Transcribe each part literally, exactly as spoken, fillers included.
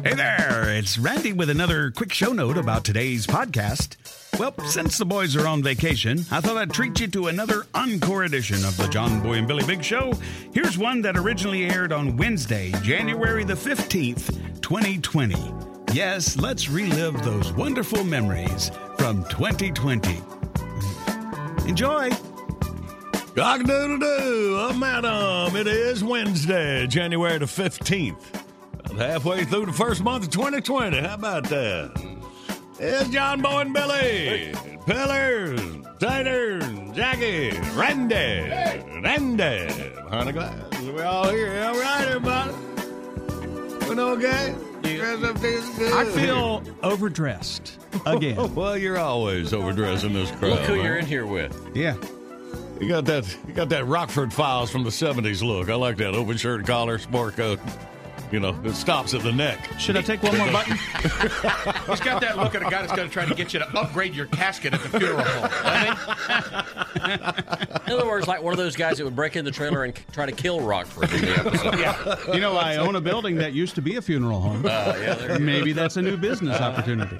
Hey there, it's Randy with another quick show note about today's podcast. Well, since the boys are on vacation, I thought I'd treat you to another encore edition of the John Boy and Billy Big Show. Here's one that originally aired on Wednesday, January the fifteenth, twenty twenty. Yes, let's relive those wonderful memories from twenty twenty. Enjoy! Cock-a-doodle-doo, uh, madam. It is Wednesday, January the fifteenth. Halfway through the first month of twenty twenty. How about that? It's John Boy and Billy. Hey. Pillars, Taters, Jackie, Randy, hey. Randy. Behind the glass. We all here. All right, everybody. We okay? Dress up this good. I feel overdressed again. Well, you're always overdressed in this crowd. Look who man. you're in here with. Yeah. You got that you got that Rockford Files from the seventies look. I like that. Open shirt, collar, sport coat. You know, it stops at the neck. Should I take one more button? He's got that look at a guy that's going to try to get you to upgrade your casket at the funeral home. In other words, like one of those guys that would break in the trailer and try to kill Rockford in the episode. Yeah. You know, I own a building that used to be a funeral home. Uh, yeah, there you Maybe that's a new business opportunity.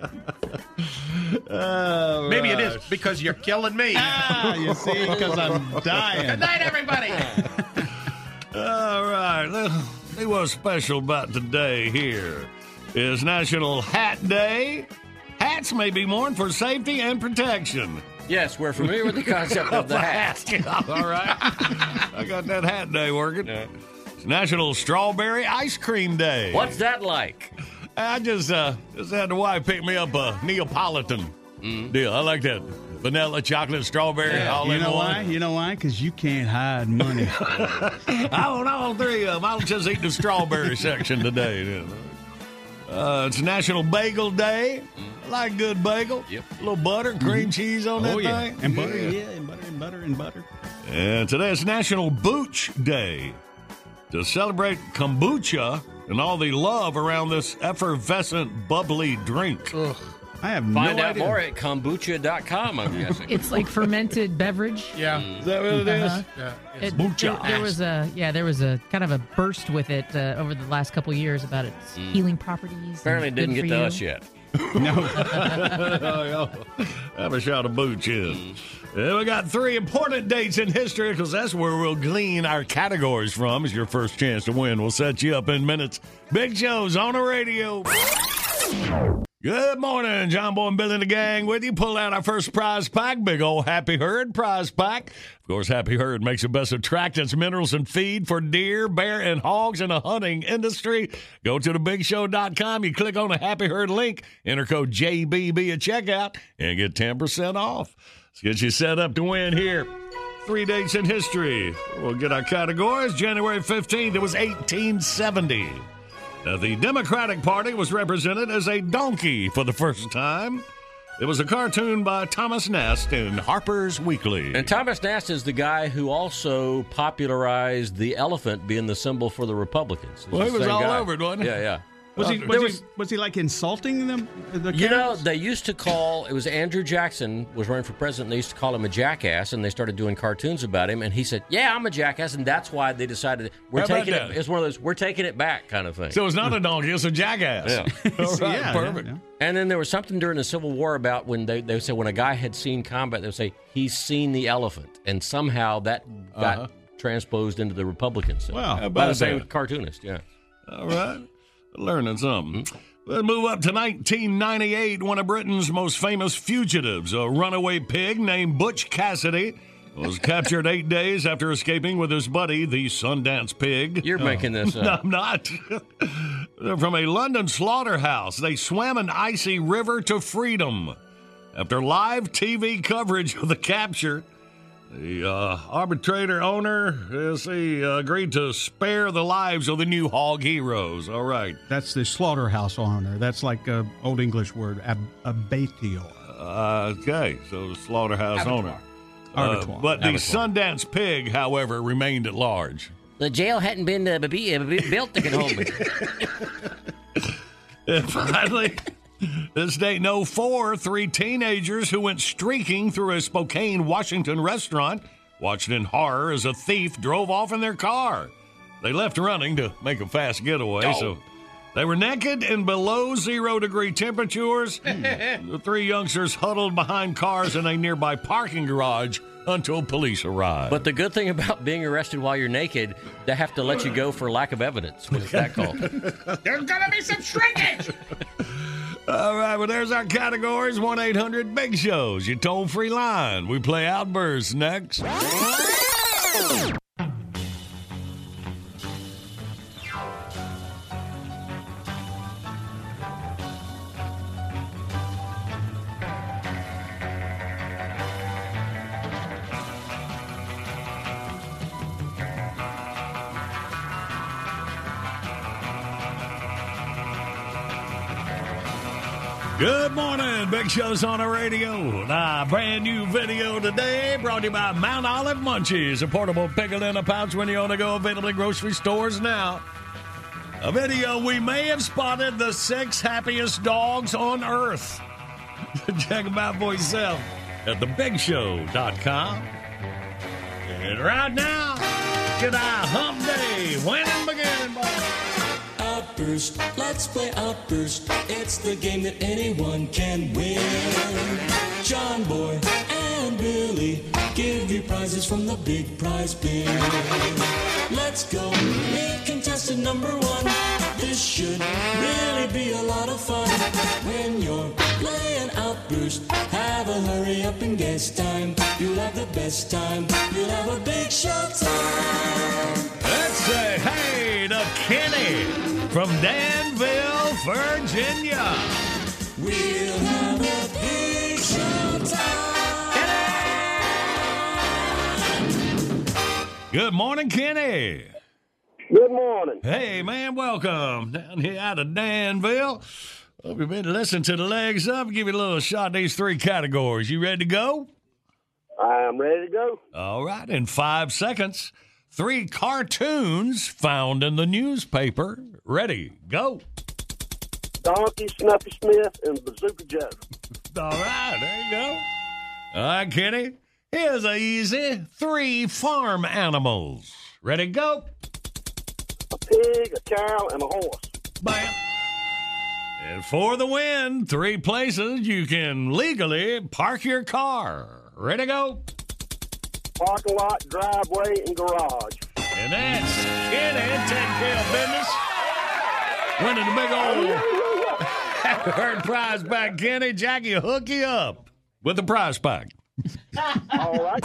Uh, Maybe it is because you're killing me. Ah, you see, because I'm dying. Good night, everybody. All right. Let's see what's special about today here is National Hat Day. Hats may be worn for safety and protection. Yes, we're familiar with the concept of the hat. All right. I got that hat day working. Yeah. It's National Strawberry Ice Cream Day. What's that like? I just uh just had the wife pick me up a Neapolitan Mm. deal. I like that. Vanilla, chocolate, strawberry, Yeah. all You in know one. why? You know why? Because you can't hide money. I want all three of them. I'll just eat the strawberry section today. You know. Uh, it's National Bagel Day. I like good bagel. Yep. A little butter, cream cheese on that Oh, yeah. thing. And butter, yeah, and butter, and butter, and butter. And today is National Booch Day. To celebrate kombucha and all the love around this effervescent, bubbly drink. I have Find no out idea. more at kombucha dot com, I'm guessing. It's like fermented beverage. Yeah. Is that what it is? Uh-huh. yeah. It, Kombucha. there, there was a yeah, there was a kind of a burst with it uh, over the last couple of years about its healing properties. Apparently it and didn't good get for to you. us yet. Oh, yeah. Have a shot of booch in. Yeah, we got three important dates in history because that's where we'll glean our categories from. Is your first chance to win. We'll set you up in minutes. Big shows on the radio. Good morning, John Boy and Billy and the gang with you. Pull out our first prize pack, big old Happy Herd prize pack. Of course, Happy Herd makes the best attractants, minerals, and feed for deer, bear, and hogs in the hunting industry. Go to the big show dot com. You click on the Happy Herd link, enter code J B B at checkout, and get ten percent off. Let's get you set up to win here. Three dates in history. We'll get our categories. January fifteenth, it was eighteen seventy. Now, the Democratic Party was represented as a donkey for the first time. It was a cartoon by Thomas Nast in Harper's Weekly. And Thomas Nast is the guy who also popularized the elephant being the symbol for the Republicans. It's Well, he the was same all guy. over it, wasn't he? Yeah, yeah. Was he, There was, was- he, was he like insulting them? The You know, cows? they used to call, it was Andrew Jackson was running for president, and they used to call him a jackass, and they started doing cartoons about him, and he said, yeah, I'm a jackass, and that's why they decided, we're How about taking that? it, it's one of those, we're taking it back kind of thing. So it's not a donkey, it's a jackass. Yeah. All right, yeah, perfect. yeah, yeah. And then there was something during the Civil War about when they, they would say when a guy had seen combat, they would say, he's seen the elephant, and somehow that got Uh-huh. transposed into the Republican side. Wow. How By about the same that? cartoonist, yeah. All right. Learning something. Let's move up to nineteen ninety-eight. One of Britain's most famous fugitives, a runaway pig named Butch Cassidy, was captured eight days after escaping with his buddy, the Sundance Pig. You're making this No, up. I'm not. They're from a London slaughterhouse. They swam an icy river to freedom. After live T V coverage of the capture, the uh, arbitrator owner is he uh, agreed to spare the lives of the new hog heroes. All right. That's the slaughterhouse owner. That's like a old English word, ab- abattoir. Uh, okay, so the slaughterhouse Abattoir. owner. Uh, Abattoir. but the Abattoir. Sundance Pig, however, remained at large. The jail hadn't been uh, be- uh, be- built to get hold me. And finally, this date in oh four, three teenagers who went streaking through a Spokane, Washington restaurant watched in horror as a thief drove off in their car. They left running to make a fast getaway, Oh. so They were naked in below zero degree temperatures. The three youngsters huddled behind cars in a nearby parking garage until police arrived. But the good thing about being arrested while you're naked, they have to let you go for lack of evidence. What's that called? There's gonna be some shrinkage. All right, well, there's our categories. one eight hundred big shows, your toll-free line. We play Outbursts next. Good morning, Big Show's on the radio. Nah, brand new video today brought to you by Mount Olive Munchies, a portable pickle in a pouch when you on the go, available in grocery stores now. A video we may have spotted the six happiest dogs on Earth. Check them out for yourself at the big show dot com. And right now, get our hump day. When and beginning, boys. Outburst, let's play Outburst. It's the game that anyone can win. John Boy and Billy give you prizes from the big prize bin. Let's go, meet contestant number one. This should really be a lot of fun. When you're playing Outburst, have a hurry up and guess time. You'll have the best time. You'll have a big show time. Let's say hey to Kenny from Danville, Virginia. We'll have a big show time. Good morning, Kenny. Good morning. Hey, man, welcome down here out of Danville. Hope you've been listening to the Legs Up. Give you a little shot at these three categories. You ready to go? I'm ready to go. All right, in five seconds, three cartoons found in the newspaper. Ready, go. Donkey, Snuffy Smith, and Bazooka Joe. All right, there you go. All right, Kenny, here's a easy three farm animals. Ready, go. A pig, a cow, and a horse. Bam. And for the win, three places you can legally park your car. Ready, go. Parking lot, driveway, and garage. And that's Kenny taking care of business. Winning the big old third prize pack, Kenny. Jackie, hook you up with the prize pack. All right.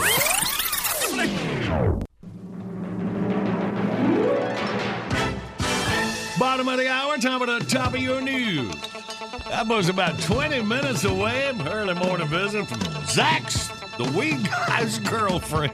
Bottom of the hour, time at the top of your news. That was about twenty minutes away. Early morning visit from Zach's, the wee guy's girlfriend.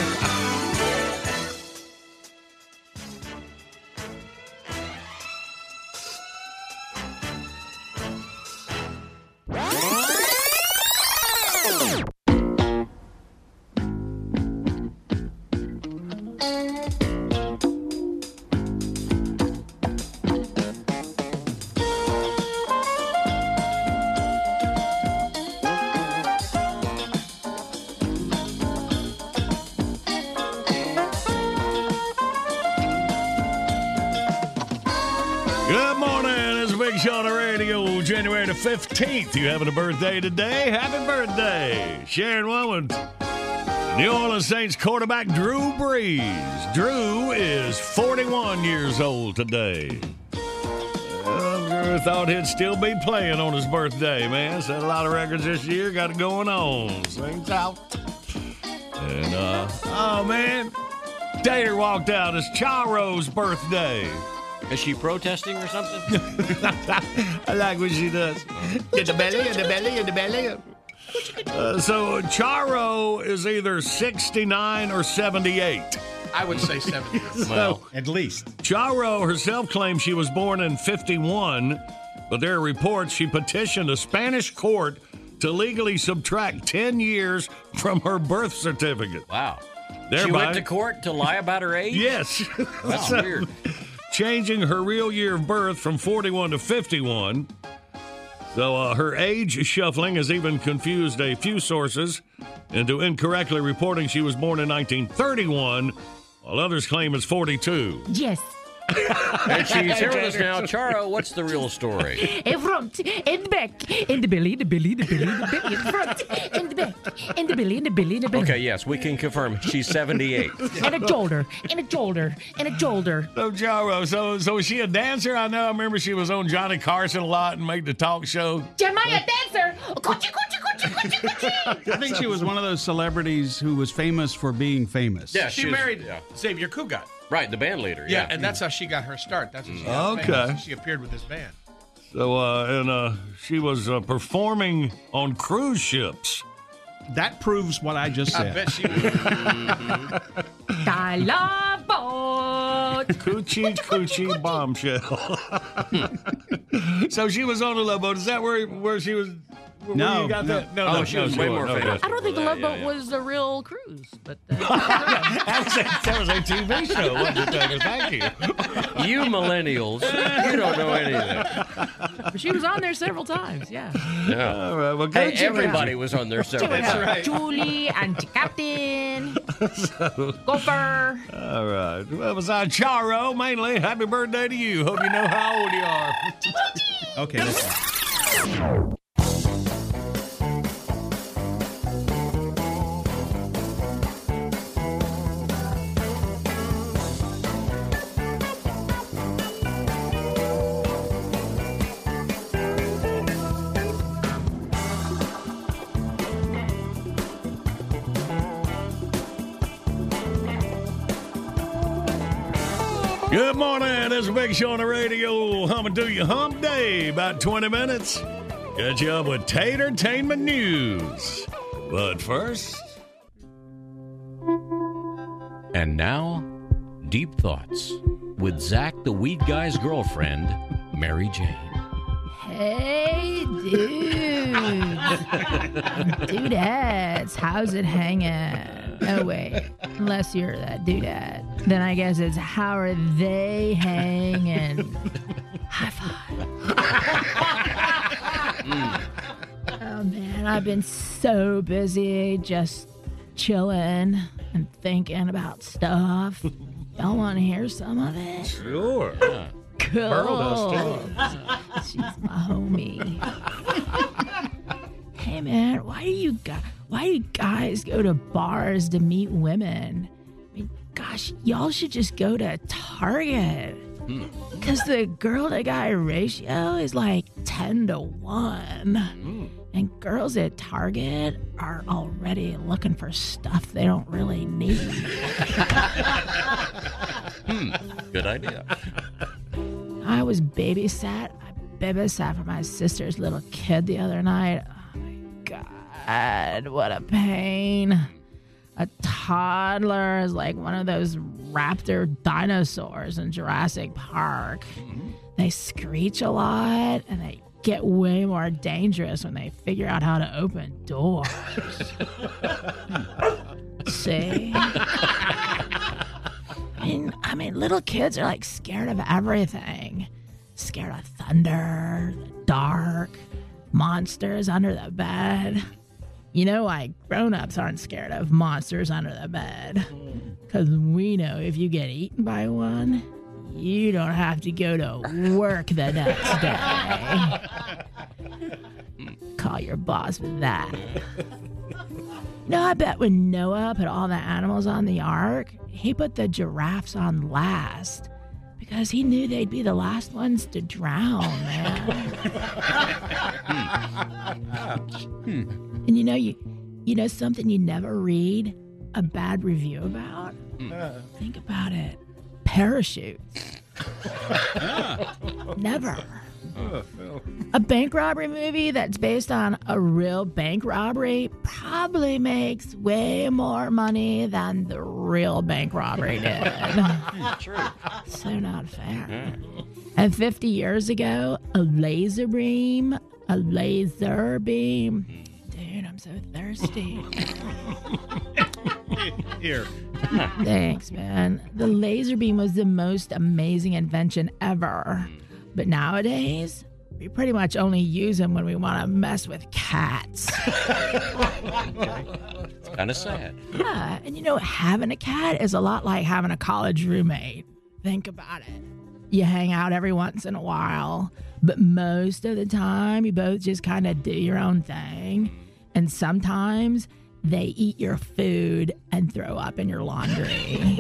Good morning. It's a Big Show on the radio, January the fifteenth. You having a birthday today? Happy birthday. Sharing one with New Orleans Saints quarterback Drew Brees. Drew is forty-one years old today. Well, Drew thought he'd still be playing on his birthday, man. Set a lot of records this year. Got it going on. Saints out. And, uh, oh, man. Tater walked out. It's Charo's birthday. Is she protesting or something? I like what she does. In the belly, in the belly, in the belly. Uh, so Charo is either sixty-nine or seventy-eight. I would say seventy. Well, At least. Charo herself claims she was born in fifty-one, but there are reports she petitioned a Spanish court to legally subtract ten years from her birth certificate. Wow. Thereby, She went to court to lie about her age? Yes. That's So, weird. changing her real year of birth from forty-one to fifty-one. So uh, her age shuffling has even confused a few sources into incorrectly reporting she was born in nineteen thirty-one, while others claim it's forty-two. Yes. And she's here with us now. Charo, what's the real story? In front, in the back, in the belly, the belly, the belly, the belly, in front, in the back, in the belly, in the belly, in the belly. Okay, yes, we can confirm she's seventy-eight. And a shoulder, and a shoulder, and a shoulder. So, Charo, so, so is she a dancer? I know, I remember she was on Johnny Carson a lot and made the talk show. Jeremiah, dancer. Coochie, coochie, coochie, coochie, coochie. I think she was one of those celebrities who was famous for being famous. Yeah, She she's- married yeah. Xavier Cugat. Right, the band leader. Yeah, Yeah, and that's how she got her start. That's how she got Okay. famous. She appeared with this band. So, uh, and uh, she was uh, performing on cruise ships. That proves what I just I said. bet she was. I love boat. Coochie Coochie Bombshell. So she was on a love boat. Is that where where she was? Where No, you got no. that? No, Oh, no, she no, was way more wasn't. famous. I don't think the Yeah, Love yeah, Boat yeah. was a real cruise, but uh, that, was a, that was a T V show, wasn't it, Tucker? Thank you. You millennials, you don't know anything. but she was on there several times. Yeah. Yeah. All right, well, Hey, good job. everybody was on there several Check it times. out. Julie and Captain. Gopher. All right. Well, besides Charo, mainly, happy birthday to you. Hope you know how old you are. Okay, listen. Good morning. It's a Big Show on the radio. Humming to you hump day. About twenty minutes. Catch you up with Tatertainment News. But first... And now, Deep Thoughts with Zach the Weed Guy's girlfriend, Mary Jane. Hey, dude. Dudettes, how's it hanging? Oh, wait. Unless you're that dudette. Then I guess it's how are they hanging? High five. Oh, man, I've been so busy just chilling and thinking about stuff. Y'all want to hear some of it? Sure. Cool. She's my homie. Hey man, why do you guys, why do you guys go to bars to meet women? I mean, gosh, y'all should just go to Target. Because the girl to guy ratio is like ten to one. And girls at Target are already looking for stuff they don't really need. Hmm, good idea. I was babysat. I babysat for my sister's little kid the other night. Oh my God, what a pain. A toddler is like one of those raptor dinosaurs in Jurassic Park. They screech a lot and they get way more dangerous when they figure out how to open doors. See? I mean, I mean, little kids are like scared of everything. Scared of thunder, the dark, monsters under the bed. You know why grown-ups aren't scared of monsters under the bed? Because we know if you get eaten by one, you don't have to go to work the next day. Call your boss with that. No, I bet when Noah put all the animals on the ark, he put the giraffes on last because he knew they'd be the last ones to drown, man. And you know, you you know something you never read a bad review about? Think about it. Parachutes. Never. A bank robbery movie that's based on a real bank robbery probably makes way more money than the real bank robbery did. True. So not fair. And fifty years ago, a laser beam, a laser beam. Dude, I'm so thirsty. Here. Thanks, man. The laser beam was the most amazing invention ever. But nowadays, we pretty much only use them when we want to mess with cats. It's kind of sad. Yeah, and you know, having a cat is a lot like having a college roommate. think about it. You hang out every once in a while, but most of the time you both just kind of do your own thing. And sometimes they eat your food and throw up in your laundry.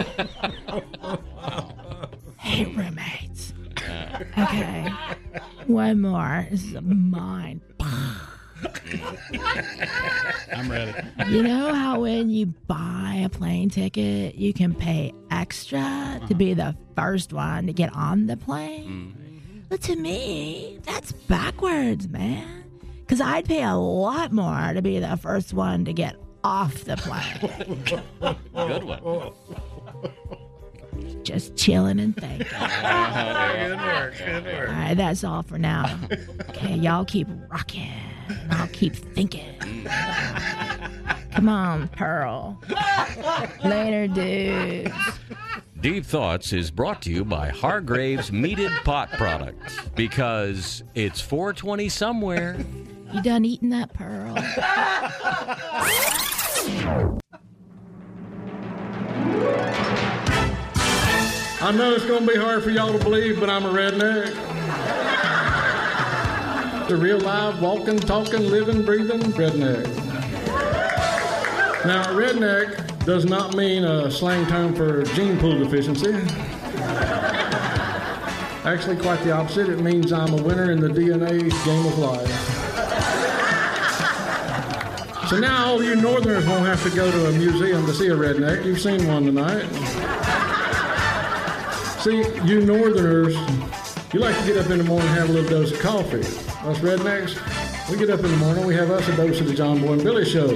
Hey, roommates. Okay, one more. This is mine. I'm ready. You know how when you buy a plane ticket, you can pay extra to be the first one to get on the plane? But to me, that's backwards, man. Because I'd pay a lot more to be the first one to get off the plane. Good one. Just chilling and thinking. Good work. Good work. All right, that's all for now. Okay, y'all keep rocking, and I'll keep thinking. Come on, Pearl. Later, dudes. Deep Thoughts is brought to you by Hargrave's Meated Pot Products, because it's four twenty somewhere. You done eating that, Pearl? I know it's going to be hard for y'all to believe, but I'm a redneck. The real live, walking, talking, living, breathing redneck. Now, redneck does not mean a slang term for gene pool deficiency. Actually, quite the opposite. It means I'm a winner in the D N A game of life. So now all you northerners won't have to go to a museum to see a redneck. You've seen one tonight. See, you northerners, you like to get up in the morning and have a little dose of coffee. Us rednecks, we get up in the morning, we have us a dose of the John Boy and Billy Show.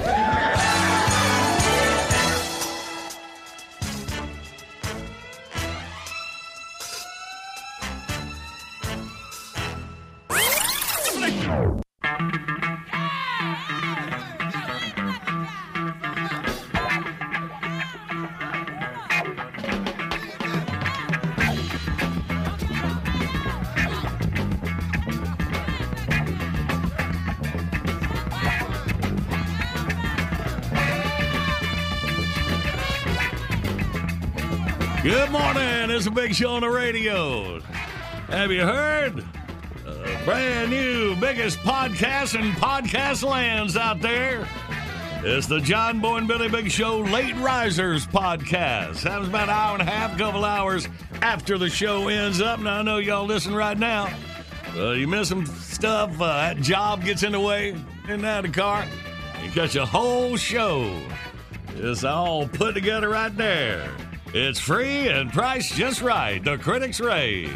Good morning. It's a big show on the radio. Have you heard? Uh, brand new, biggest podcast in podcast lands out there. It's the John Boy and Billy Big Show Late Risers podcast. Happens about an hour and a half, a couple hours after the show ends up. Now, I know y'all listen right now. Uh, you miss some stuff. Uh, that job gets in the way. In out of the car. You catch a whole show. It's all put together right there. It's free and priced just right. The Critics Rave.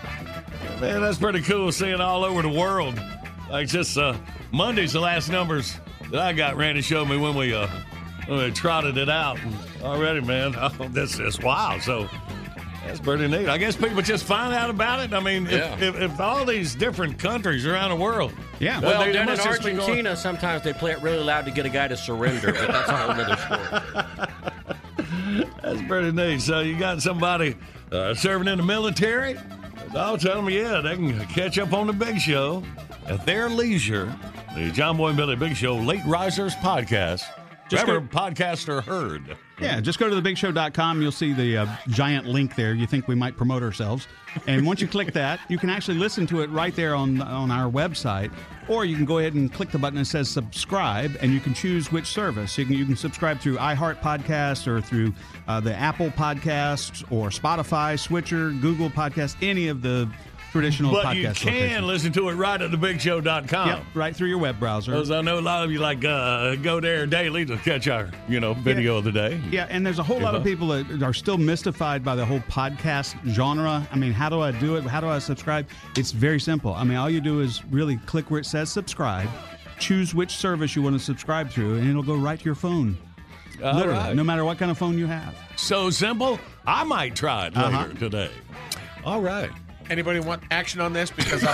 Man, that's pretty cool seeing all over the world. Like just uh, Monday's the last numbers that I got. Randy showed me when we uh, when we trotted it out. And already, man, oh, this is wow. So that's pretty neat. I guess people just find out about it. I mean, Yeah. if, if, if all these different countries around the world. Yeah. Well, Well, they- they down in must just be going- Argentina, sometimes they play it really loud to get a guy to surrender, but that's a whole other story. That's pretty neat. So you got somebody uh, serving in the military. I'll tell them, yeah, they can catch up on the Big Show at their leisure. The John Boy and Billy Big Show Late Risers podcast. Just Wherever go- podcasts are heard. Yeah, just go to the big show dot com. You'll see the uh, giant link there. You think we might promote ourselves. And once you click that, you can actually listen to it right there on on our website. Or you can go ahead and click the button that says subscribe, and you can choose which service. You can, you can subscribe through iHeart Podcasts or through uh, the Apple Podcasts or Spotify, Switcher, Google Podcasts, any of the traditional But podcast you can locations. listen to it right at the big show dot com. Yep, right through your web browser. Because I know a lot of you like uh, go there daily to catch our, you know, video of the day. Yeah, and there's a whole lot of people that are still mystified by the whole podcast genre. I mean, how do I do it? How do I subscribe? It's very simple. I mean, all you do is really click where it says subscribe, choose which service you want to subscribe to, and it'll go right to your phone. All Literally, right. no matter what kind of phone you have. So simple. I might try it later Uh-huh. today. All right. Anybody want action on this? Because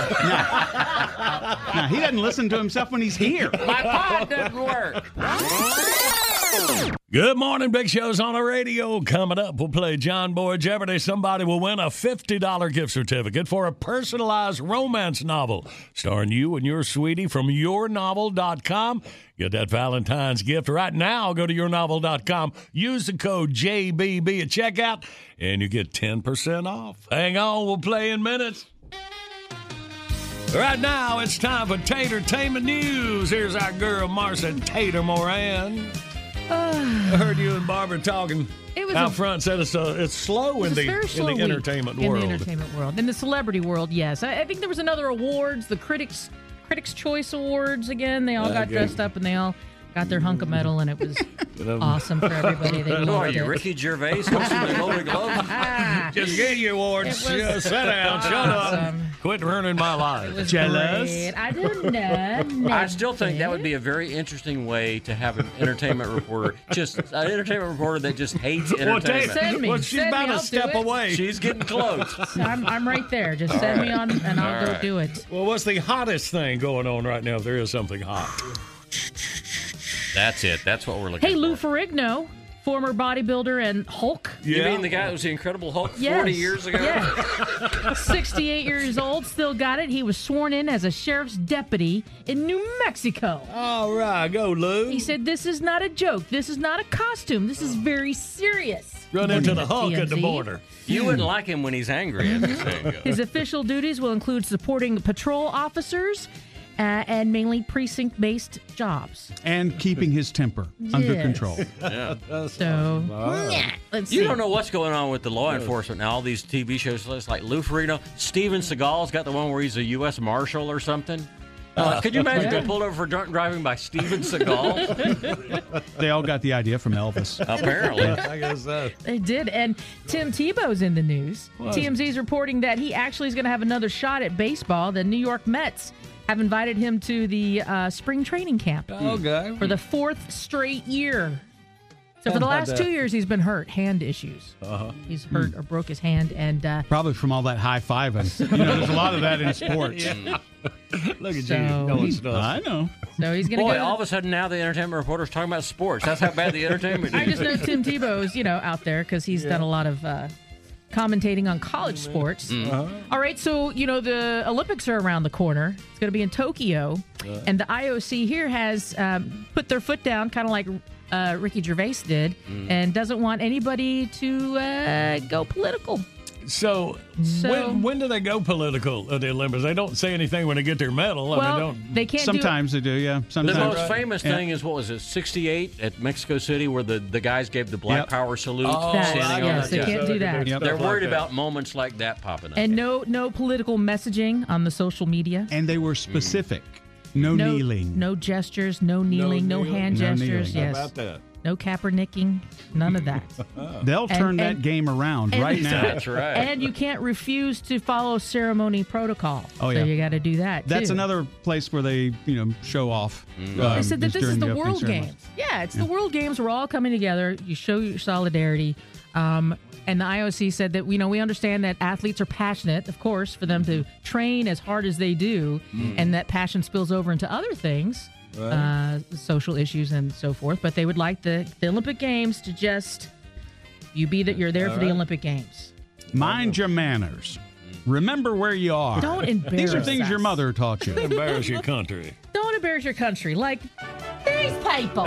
I Now, he doesn't listen to himself when he's here. My pod doesn't work. Good morning, Big Show's on the radio. Coming up, we'll play John Boy Jeopardy. Somebody will win a fifty dollars gift certificate for a personalized romance novel starring you and your sweetie from your novel dot com. Get that Valentine's gift right now. Go to your novel dot com. Use the code J B B at checkout, and you get ten percent off. Hang on, we'll play in minutes. Right now, it's time for Tatertainment News. Here's our girl, Marcia Tater Moran. Uh, I heard you and Barbara talking it was out a, front. Said it's, uh, it's slow in the, in the entertainment in world. In the entertainment world. In the celebrity world, yes. I, I think there was another awards, the Critics Critics' Choice Awards again. They all got okay. dressed up and they all got their hunk of metal, and it was awesome for everybody. They Who are loved you, it. Ricky Gervais, hosting the Golden Globes? Just get your awards. It was Just sit down. Shut up. awesome. Quit ruining my life. It was Jealous? great. I didn't know. I still think that would be a very interesting way to have an entertainment reporter, just an entertainment reporter that just hates Well, entertainment. Send me. well, she's Send about me. a I'll step do it. away. She's getting close. I'm, I'm right there. Just send me on, and I'll All go right. do it. Well, what's the hottest thing going on right now, if there is something hot? That's it. That's what we're looking Hey, for. Lou Ferrigno, former bodybuilder and Hulk. You mean the guy that was the Incredible Hulk Yes. forty years ago? Yeah. sixty-eight years old, still got it. He was sworn in as a sheriff's deputy in New Mexico. All right, go, Lou. He said, "This is not a joke. This is not a costume. This is very serious." Run into the Hulk at the T M Z. border. You wouldn't like him when he's angry. As the saying goes. His official duties will include supporting patrol officers uh, and mainly precinct-based jobs. And keeping his temper under Yes. control. Yeah. So, yeah, let's You see. don't know what's going on with the law enforcement now. All these T V shows, it's like Lou Ferrigno. Steven Seagal's got the one where he's a U S Marshal or something. Uh, could you imagine Yeah. being pulled over for drunk driving by Steven Seagal? They all got the idea from Elvis. Apparently. I guess so. They did. And Tim Tebow's in the news. T M Z's reporting that he actually is going to have another shot at baseball. The New York Mets have invited him to the uh, spring training camp Okay. for the fourth straight year. So for the How'd last that- two years, he's been hurt, hand issues. Uh-huh. He's hurt or broke his hand, and uh, Probably from all that high fiving. You know, there's a lot of that in sports. Look at So- you knowing stuff. I know. so he's going to Boy, go. all of a sudden now the entertainment reporter's talking about sports. That's how bad the entertainment I is. just know Tim Tebow's, you know, out there because he's done a lot of uh, commentating on college sports. All right, so, you know, the Olympics are around the corner. It's going to be in Tokyo. And the I O C here has um, put their foot down, kind of like uh, Ricky Gervais did, and doesn't want anybody to uh, go political. So, So- when, when do they go political at the Olympics? They don't say anything when they get their medal. I Well, mean, don't. they can't Sometimes they do, yeah. The Sometimes. most famous Yeah. thing is, what was it, sixty-eight at Mexico City, where the, the guys gave the Black Yep. Power salute. Oh, That- standing on yes, the- they can't do that. Yep. They're Stuff like worried that. about moments like that popping up. And no no political messaging on the social media. And they were specific. No, No kneeling. No gestures, no kneeling, no, kneeling. hand No gestures. kneeling. Yes. How about that? No Kaepernicking, none of that. They'll And- turn that and- game around and- right now. That's right. And you can't refuse to follow ceremony protocol. Oh, so yeah. you got to do that. That's too. another place where they, you know, show off. They um, said that this is during the opening World ceremony. Games. Yeah, it's the World Games. We're all coming together. You show your solidarity. Um, and the I O C said that, you know, we understand that athletes are passionate, of course, for them to train as hard as they do, and that passion spills over into other things, uh, social issues and so forth. But they would like the, the Olympic Games to just, you be that you're there for the Olympic Games. Mind your manners. Remember where you are. Don't These are embarrass things your us. mother taught you. Embarrass your country. Don't embarrass your country like these people.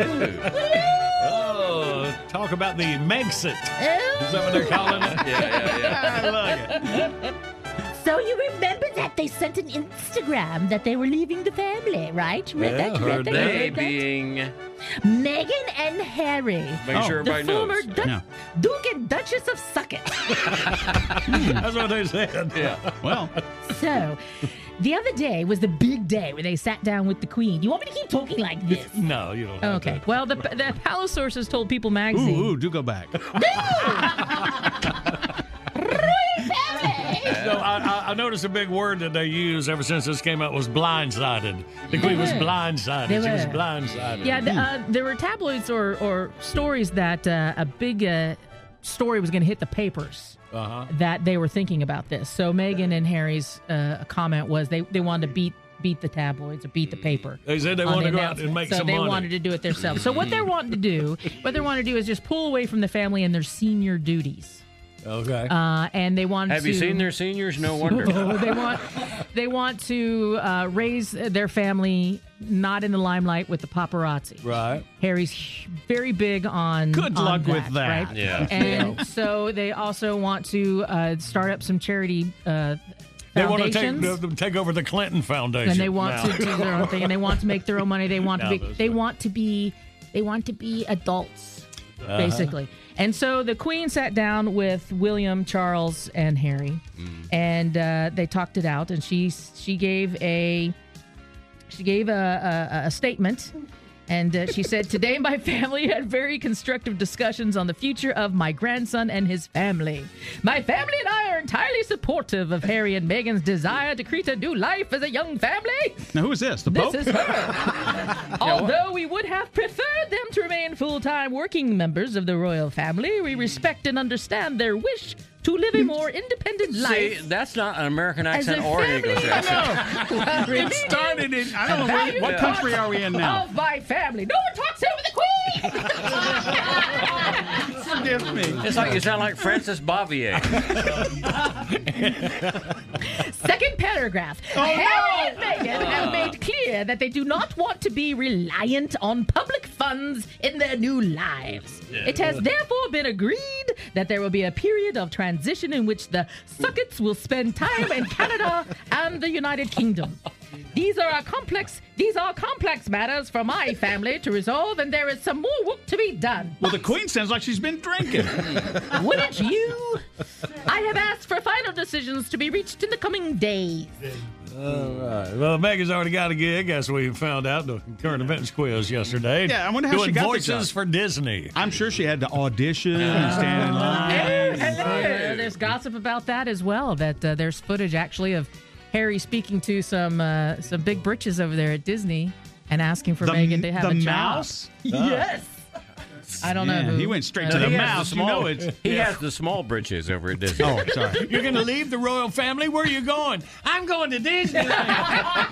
Oh, talk about the Megxit. Is that what they're calling it? yeah, yeah, yeah. I like it. So you remember that they sent an Instagram that they were leaving the family, right? Read Yeah, that, heard read that, that. They read that? being, Meghan and Harry, make Oh. sure the everybody former knows. Du- Yeah. Duke and Duchess of Sucket. That's what they said. Yeah. Well, So, the other day was the big day where they sat down with the Queen. You want me to keep talking like this? No, you don't. Have Okay. to. Well, the the Palace sources told People ooh, Magazine. ooh, do go back. No, I, I, I noticed a big word that they use ever since this came out was blindsided. The Queen was were. blindsided. They She was were. blindsided. Yeah, the, uh, there were tabloids or, or stories that uh, a big uh, story was going to hit the papers. Uh-huh. That they were thinking about this. So Meghan and Harry's uh, comment was they, they wanted to beat beat the tabloids or beat the paper. They said they on want the to go out and announcement. make so some they money. wanted to do it themselves. So what they're wanting to do, what they want to do is just pull away from the family and their senior duties. Okay. Uh, and they want Have to. you seen their seniors? No wonder. Oh, they want they want to uh, raise their family not in the limelight with the paparazzi. Right. Harry's very big on Good on luck that, with that. right? Yeah. And so they also want to uh, start up some charity uh, They want to foundations. take, take over the Clinton Foundation. and they want now. to do their own thing, and they want to make their own money. They want to Now be. this They way. want to be. They want to be adults, Uh-huh. basically. And so the Queen sat down with William, Charles, and Harry, Mm. and uh, they talked it out. And she she gave a she gave a, a, a statement. And uh, she said, "Today my family had very constructive discussions on the future of my grandson and his family. My family and I are entirely supportive of Harry and Meghan's desire to create a new life as a young family. Now, who is this? The This Pope? is her. Although we would have preferred them to remain full-time working members of the royal family, we respect and understand their wish to live a more independent See, life. that's not an American As a accent or an English family, accent. no. It started in. I don't know Value where, what the country are we in now. Of my family. No one talks over the Queen. Forgive me. It's like you sound like Francis Bavier. Second paragraph. Harry and Meghan have made clear that they do not want to be reliant on public funds in their new lives. It has therefore been agreed that there will be a period of transition in which the Suckets will spend time in Canada and the United Kingdom. These are a complex. These are complex matters for my family to resolve, and there is some more work to be done. Well, the Queen sounds like she's been drinking. Wouldn't you? I have asked for final decisions to be reached in the coming days. All right. Well, Megan's already got a gig, as we found out in the current events quiz yesterday. Yeah, I wonder how doing she got the voices job. for Disney. I'm sure she had to audition and stand in line. Uh, there's gossip about that as well. That uh, there's footage actually of Harry speaking to some uh, some big britches over there at Disney and asking for The- Meghan to have the a job. mouse? Yes. I don't know. Yeah, Who. he went straight No, to the he has mouse. the You small- know it's. He has the small britches over at Disney. Oh, sorry. You're going to leave the royal family? Where are you going? I'm going to Disneyland.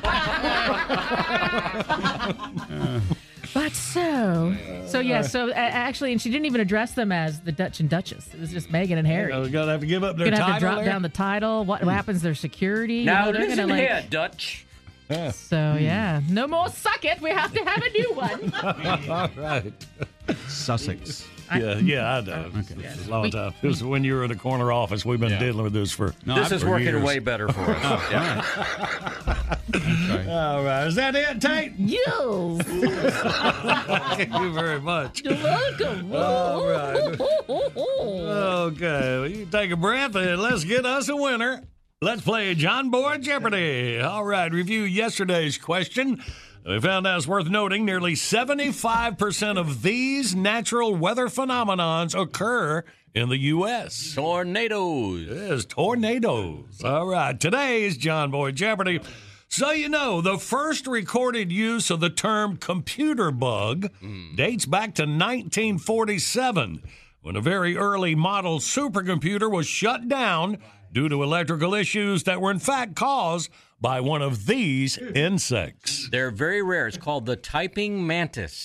But so, so yeah, so uh, actually, and she didn't even address them as the Dutch and Duchess. It was just Meghan and Harry. We're going to have to give up their Gonna have title to drop there? down the title. What, what happens? to Their security. Now you know, they're listen gonna, like, here, Dutch. So yeah, no more suck it. We have to have a new one. All right. Sussex. Yeah, yeah, I know. It's a long time. It was when you were in the corner office. We've been dealing with this for. No, This I've- is for working years. way better for us. Yeah. sorry. All right. Is that it, Tate? Yes. Thank you very much. You're welcome. All right. Okay, well, you take a breath and let's get us a winner. Let's play John Boy Jeopardy. All right, review yesterday's question. We found out it's worth noting nearly seventy-five percent of these natural weather phenomenons occur in the U S Tornadoes. Yes, tornadoes. All right, today's John Boy Jeopardy. So you know, the first recorded use of the term computer bug dates back to nineteen forty-seven, when a very early model supercomputer was shut down due to electrical issues that were in fact caused by one of these insects. They're very rare. It's called the typing mantis.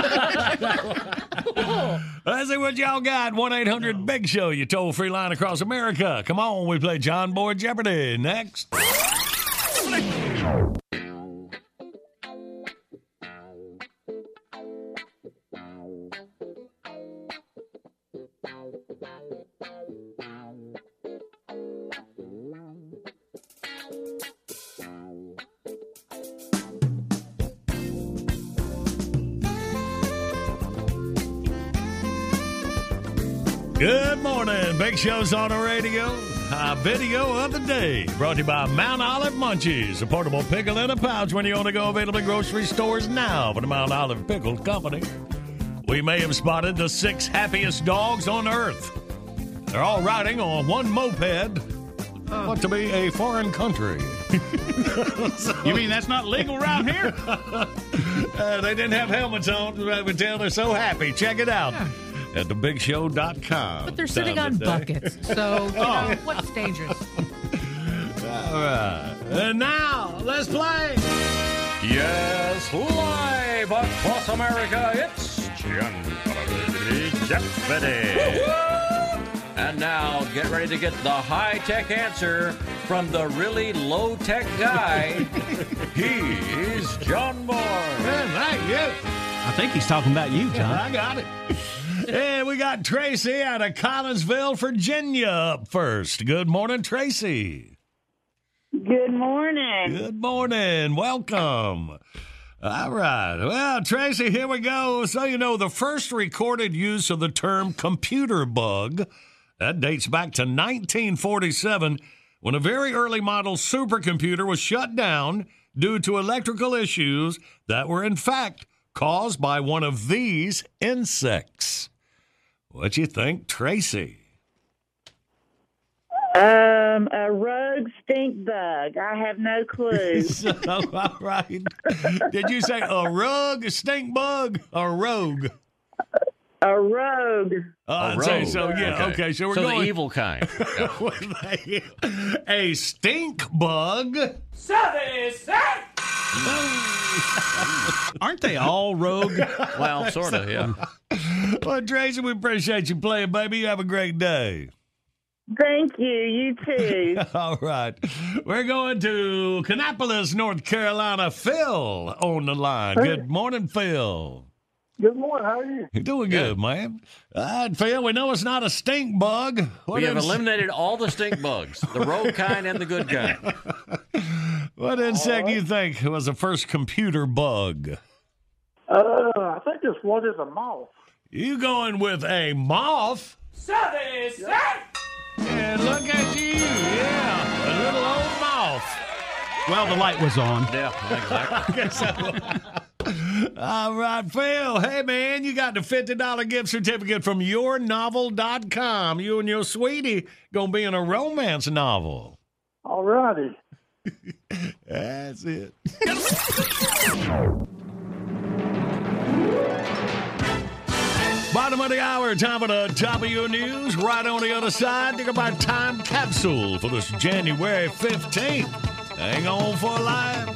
Let's see what y'all got. one eight hundred big show, you toll-free line across America. Come on, we play John Boy Jeopardy next. Good morning. Big Show's on the radio. Our video of the day brought to you by Mount Olive Munchies, a portable pickle in a pouch when you only go available in grocery stores now for the Mount Olive Pickle Company. We may have spotted the six happiest dogs on earth. They're all riding on one moped. What to be a foreign country. You mean that's not legal around here? Uh, they didn't have helmets on, but I would tell they're so happy. Check it out at the big show dot com. But they're sitting on buckets, so you know, what's dangerous? All right. And now, let's play. Yes, live across America, it's Jeopardy! Jeopardy! And now, get ready to get the high-tech answer from the really low-tech guy. He's John Boy. Man, thank you. I think he's talking about you, John. I got it. And we got Tracy out of Collinsville, Virginia up first. Good morning, Tracy. Good morning. Good morning. Welcome. All right. Well, Tracy, here we go. So, you know, the first recorded use of the term computer bug, that dates back to nineteen forty-seven, when a very early model supercomputer was shut down due to electrical issues that were, in fact, caused by one of these insects. What you think, Tracy? Um, a rogue stink bug. I have no clue. So, all right. Did you say a rug, a stink bug, or rogue? A rogue. Uh, I'd rogue. say so, yeah. Okay, Okay. so we're So going... the evil kind. A stink bug. Aren't they all rogue? Well, sort of, yeah. Well, Tracy, we appreciate you playing, baby. You have a great day. Thank you. You too. All right. We're going to Kannapolis, North Carolina. Phil on the line. Good morning, Phil. Good morning. How are you? You're doing good, man. All right, Phil, we know it's not a stink bug. What We have ins- eliminated all the stink bugs, the rogue kind and the good kind. What insect do you think was the first computer bug? Uh, I think this one is a moth. You going with a moth? And look at you. Yeah, a little old moth. Well, the light was on. Yeah, exactly. All right, Phil. Hey, man, you got the fifty dollars gift certificate from your novel dot com. You and your sweetie going to be in a romance novel. All righty. That's it. Bottom of the hour, time of the top of your news. Right on the other side, think about time capsule for this January fifteenth. Hang on for a line.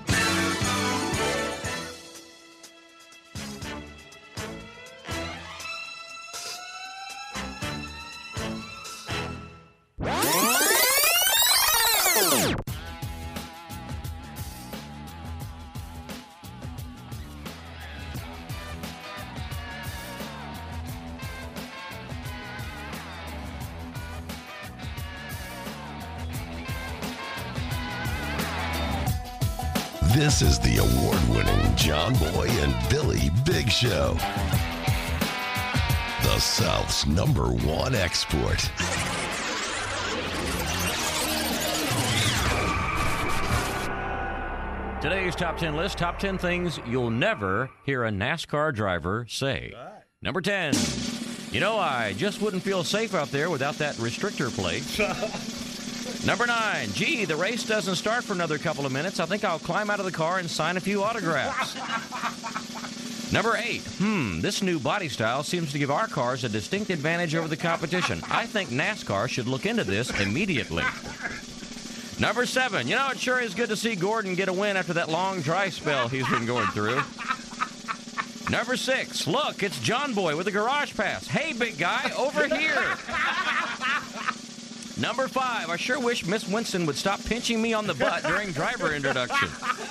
This is the award-winning John Boy and Billy Big Show. The South's number one export. Today's top ten list, top ten things you'll never hear a NASCAR driver say. Number ten, you know, I just wouldn't feel safe out there without that restrictor plate. Number nine, gee, the race doesn't start for another couple of minutes. I think I'll climb out of the car and sign a few autographs. Number eight, hmm, this new body style seems to give our cars a distinct advantage over the competition. I think NASCAR should look into this immediately. Number seven, you know, it sure is good to see Gordon get a win after that long dry spell he's been going through. Number six, look, it's John Boy with a garage pass. Hey, big guy, over here. Number five, I sure wish Miss Winston would stop pinching me on the butt during driver introduction.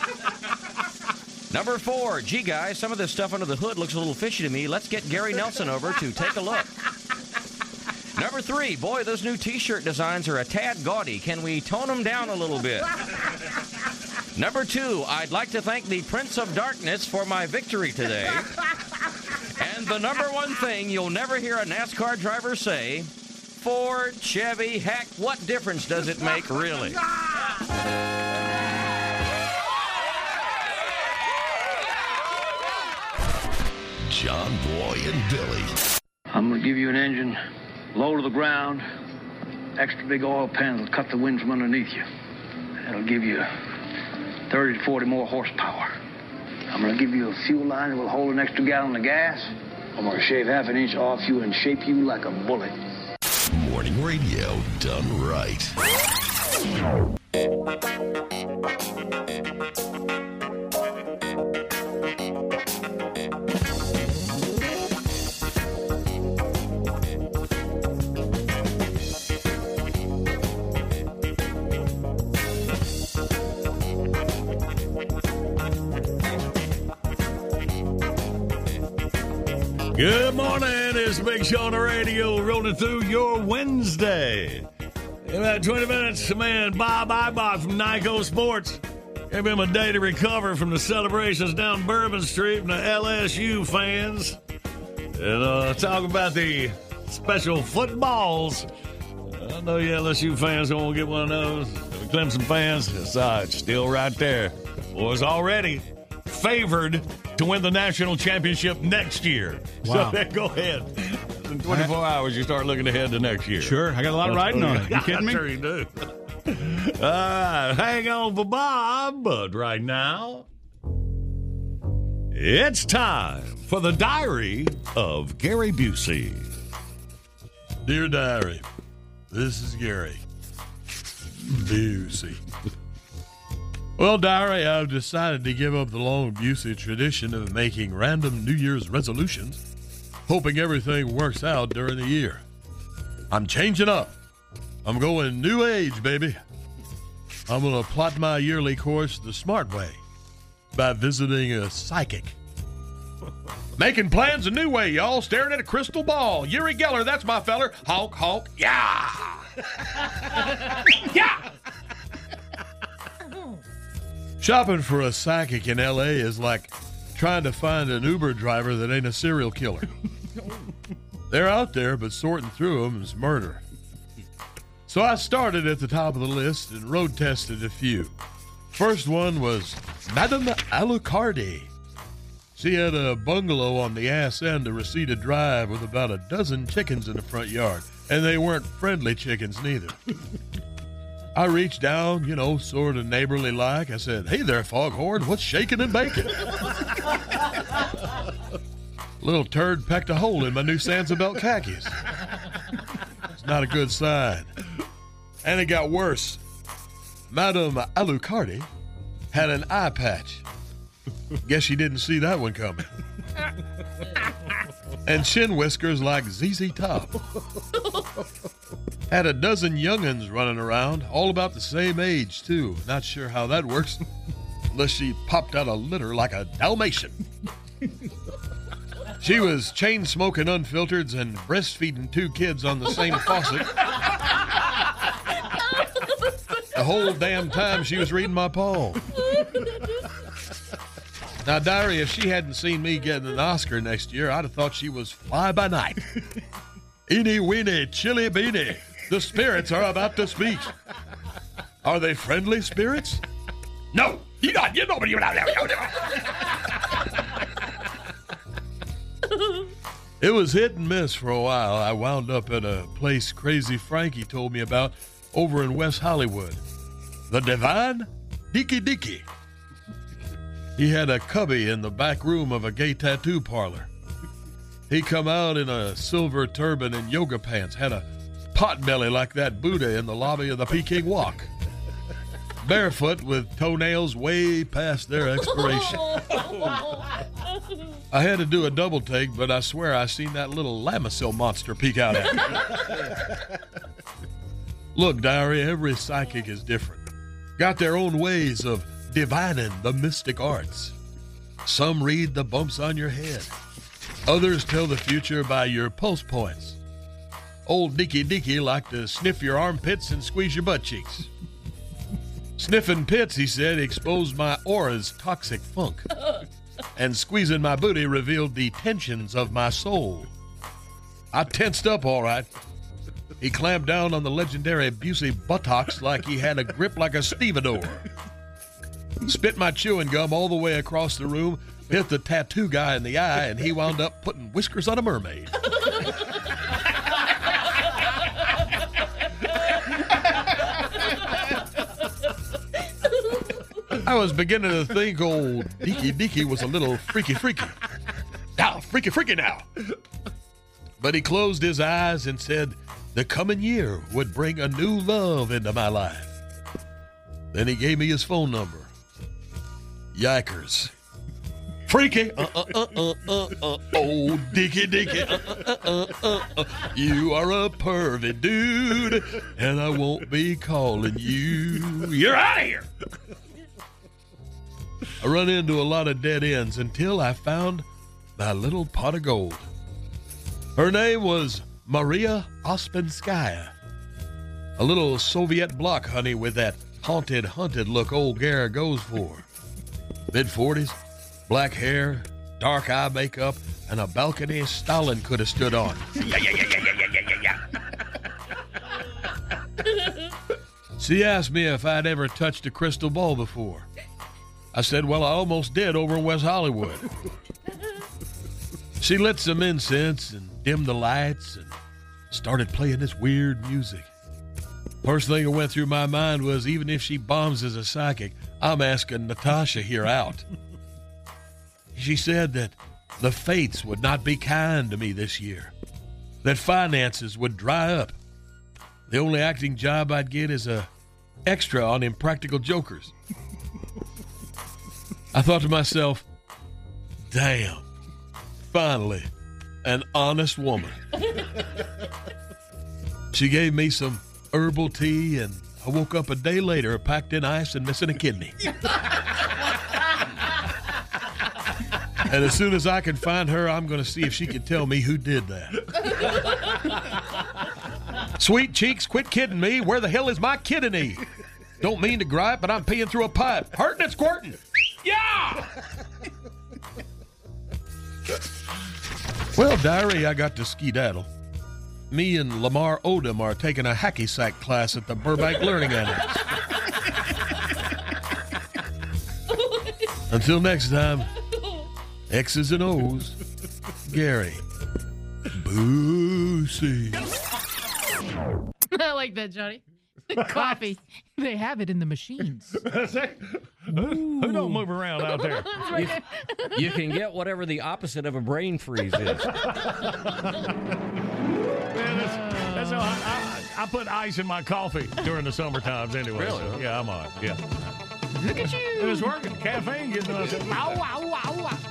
Number four, gee, guys, some of this stuff under the hood looks a little fishy to me. Let's get Gary Nelson over to take a look. Number three, boy, those new T-shirt designs are a tad gaudy. Can we tone them down a little bit? Number two, I'd like to thank the Prince of Darkness for my victory today. And the number one thing you'll never hear a NASCAR driver say, Ford, Chevy, heck, what difference does it make, really? John Boy and Billy. I'm going to give you an engine low to the ground, extra big oil pan that'll cut the wind from underneath you. That'll give you thirty to forty more horsepower. I'm going to give you a fuel line that will hold an extra gallon of gas. I'm going to shave half an inch off you and shape you like a bullet. Morning radio done right. Good morning. It's Big Show on the radio, rolling through your Wednesday. In about twenty minutes, man, Bob Ibach from Nyco Sports. Gave him a day to recover from the celebrations down Bourbon Street from the L S U fans. And uh, talk about the special footballs. I know you L S U fans don't want to get one of those. The Clemson fans, it's, uh, it's still right there. Was already favored to win the national championship next year. Wow. So go ahead. In twenty-four hours, you start looking ahead to next year. Sure. I got a lot riding on it. You kidding me? Sure you do. All right. Hang on for Bob. But right now, it's time for the diary of Gary Busey. Dear Diary, this is Gary Busey. Well, Diary, I've decided to give up the long Busey tradition of making random New Year's resolutions, hoping everything works out during the year. I'm changing up. I'm going new age, baby. I'm going to plot my yearly course the smart way by visiting a psychic. Making plans a new way, y'all. Staring at a crystal ball. Uri Geller, that's my feller. Honk, honk, yeah. Yeah. Shopping for a psychic in L A is like trying to find an Uber driver that ain't a serial killer. They're out there, but sorting through them is murder. So I started at the top of the list and road tested a few. First one was Madame Alucardi. She had a bungalow on the ass end of Reseda Drive with about a dozen chickens in the front yard, and they weren't friendly chickens neither. I reached down, you know, sort of neighborly like. I said, "Hey there, foghorn, what's shaking and baking?" Little turd pecked a hole in my new Sansabelt khakis. It's not a good sign. And it got worse. Madame Alucardi had an eye patch. Guess she didn't see that one coming. And chin whiskers like Z Z Top. Had a dozen young'uns running around, all about the same age, too. Not sure how that works, unless she popped out a litter like a Dalmatian. She was chain-smoking unfiltered and breastfeeding two kids on the same faucet. The whole damn time she was reading my palm. Now, Diary, if she hadn't seen me getting an Oscar next year, I'd have thought she was fly by night. Eeny, weeny, chilly beanie. The spirits are about to speak. Are they friendly spirits? No. You got, you know, you It was hit and miss for a while. I wound up at a place Crazy Frankie told me about over in West Hollywood. The Divine Dicky Dicky. He had a cubby in the back room of a gay tattoo parlor. He come out in a silver turban and yoga pants, had a pot belly like that Buddha in the lobby of the Peking Walk. Barefoot with toenails way past their expiration. I had to do a double take, but I swear I seen that little Lamisil monster peek out at me. Look, Diary, every psychic is different. Got their own ways of divining the mystic arts. Some read the bumps on your head. Others tell the future by your pulse points. Old Dicky Dicky liked to sniff your armpits and squeeze your butt cheeks. Sniffing pits, he said, exposed my aura's toxic funk. And squeezing my booty revealed the tensions of my soul. I tensed up all right. He clamped down on the legendary Busey buttocks like he had a grip like a stevedore. Spit my chewing gum all the way across the room, hit the tattoo guy in the eye, and he wound up putting whiskers on a mermaid. I was beginning to think old Dicky Dicky was a little freaky freaky. Now, freaky freaky now. But he closed his eyes and said the coming year would bring a new love into my life. Then he gave me his phone number. Yikers. Freaky, uh, uh, uh, uh, uh, uh, oh, Dicky, Dicky, uh, uh, uh, uh, uh, you are a pervy dude, and I won't be calling you. You're out of here. I run into a lot of dead ends until I found my little pot of gold. Her name was Maria Ospenskaya, a little Soviet bloc honey with that haunted, hunted look old Gare goes for. Mid-forties, black hair, dark eye makeup, and a balcony Stalin could have stood on. Yeah, yeah, yeah, yeah, yeah, yeah, yeah, yeah. She asked me if I'd ever touched a crystal ball before. I said, well, I almost did over in West Hollywood. She lit some incense and dimmed the lights and started playing this weird music. First thing that went through my mind was, even if she bombs as a psychic, I'm asking Natasha here out. She said that the fates would not be kind to me this year, that finances would dry up. The only acting job I'd get is a extra on Impractical Jokers. I thought to myself, damn, finally, an honest woman. She gave me some herbal tea, and I woke up a day later packed in ice and missing a kidney. And as soon as I can find her, I'm going to see if she can tell me who did that. Sweet cheeks, quit kidding me. Where the hell is my kidney? Don't mean to gripe, but I'm peeing through a pipe. Hurting and squirting. Yeah! Well, diary, I got to skedaddle. Me and Lamar Odom are taking a hacky sack class at the Burbank Learning Annex. Until next time, X's and O's, Gary Busey. I like that, Johnny. Coffee. They have it in the machines. Who don't move around out there? You, you can get whatever the opposite of a brain freeze is. Man, that's, that's how I, I, I put ice in my coffee during the summer times anyway. Really? So, yeah, I'm on. Yeah. Look at you. It was working. Caffeine getting us. Ow, ow, ow, ow.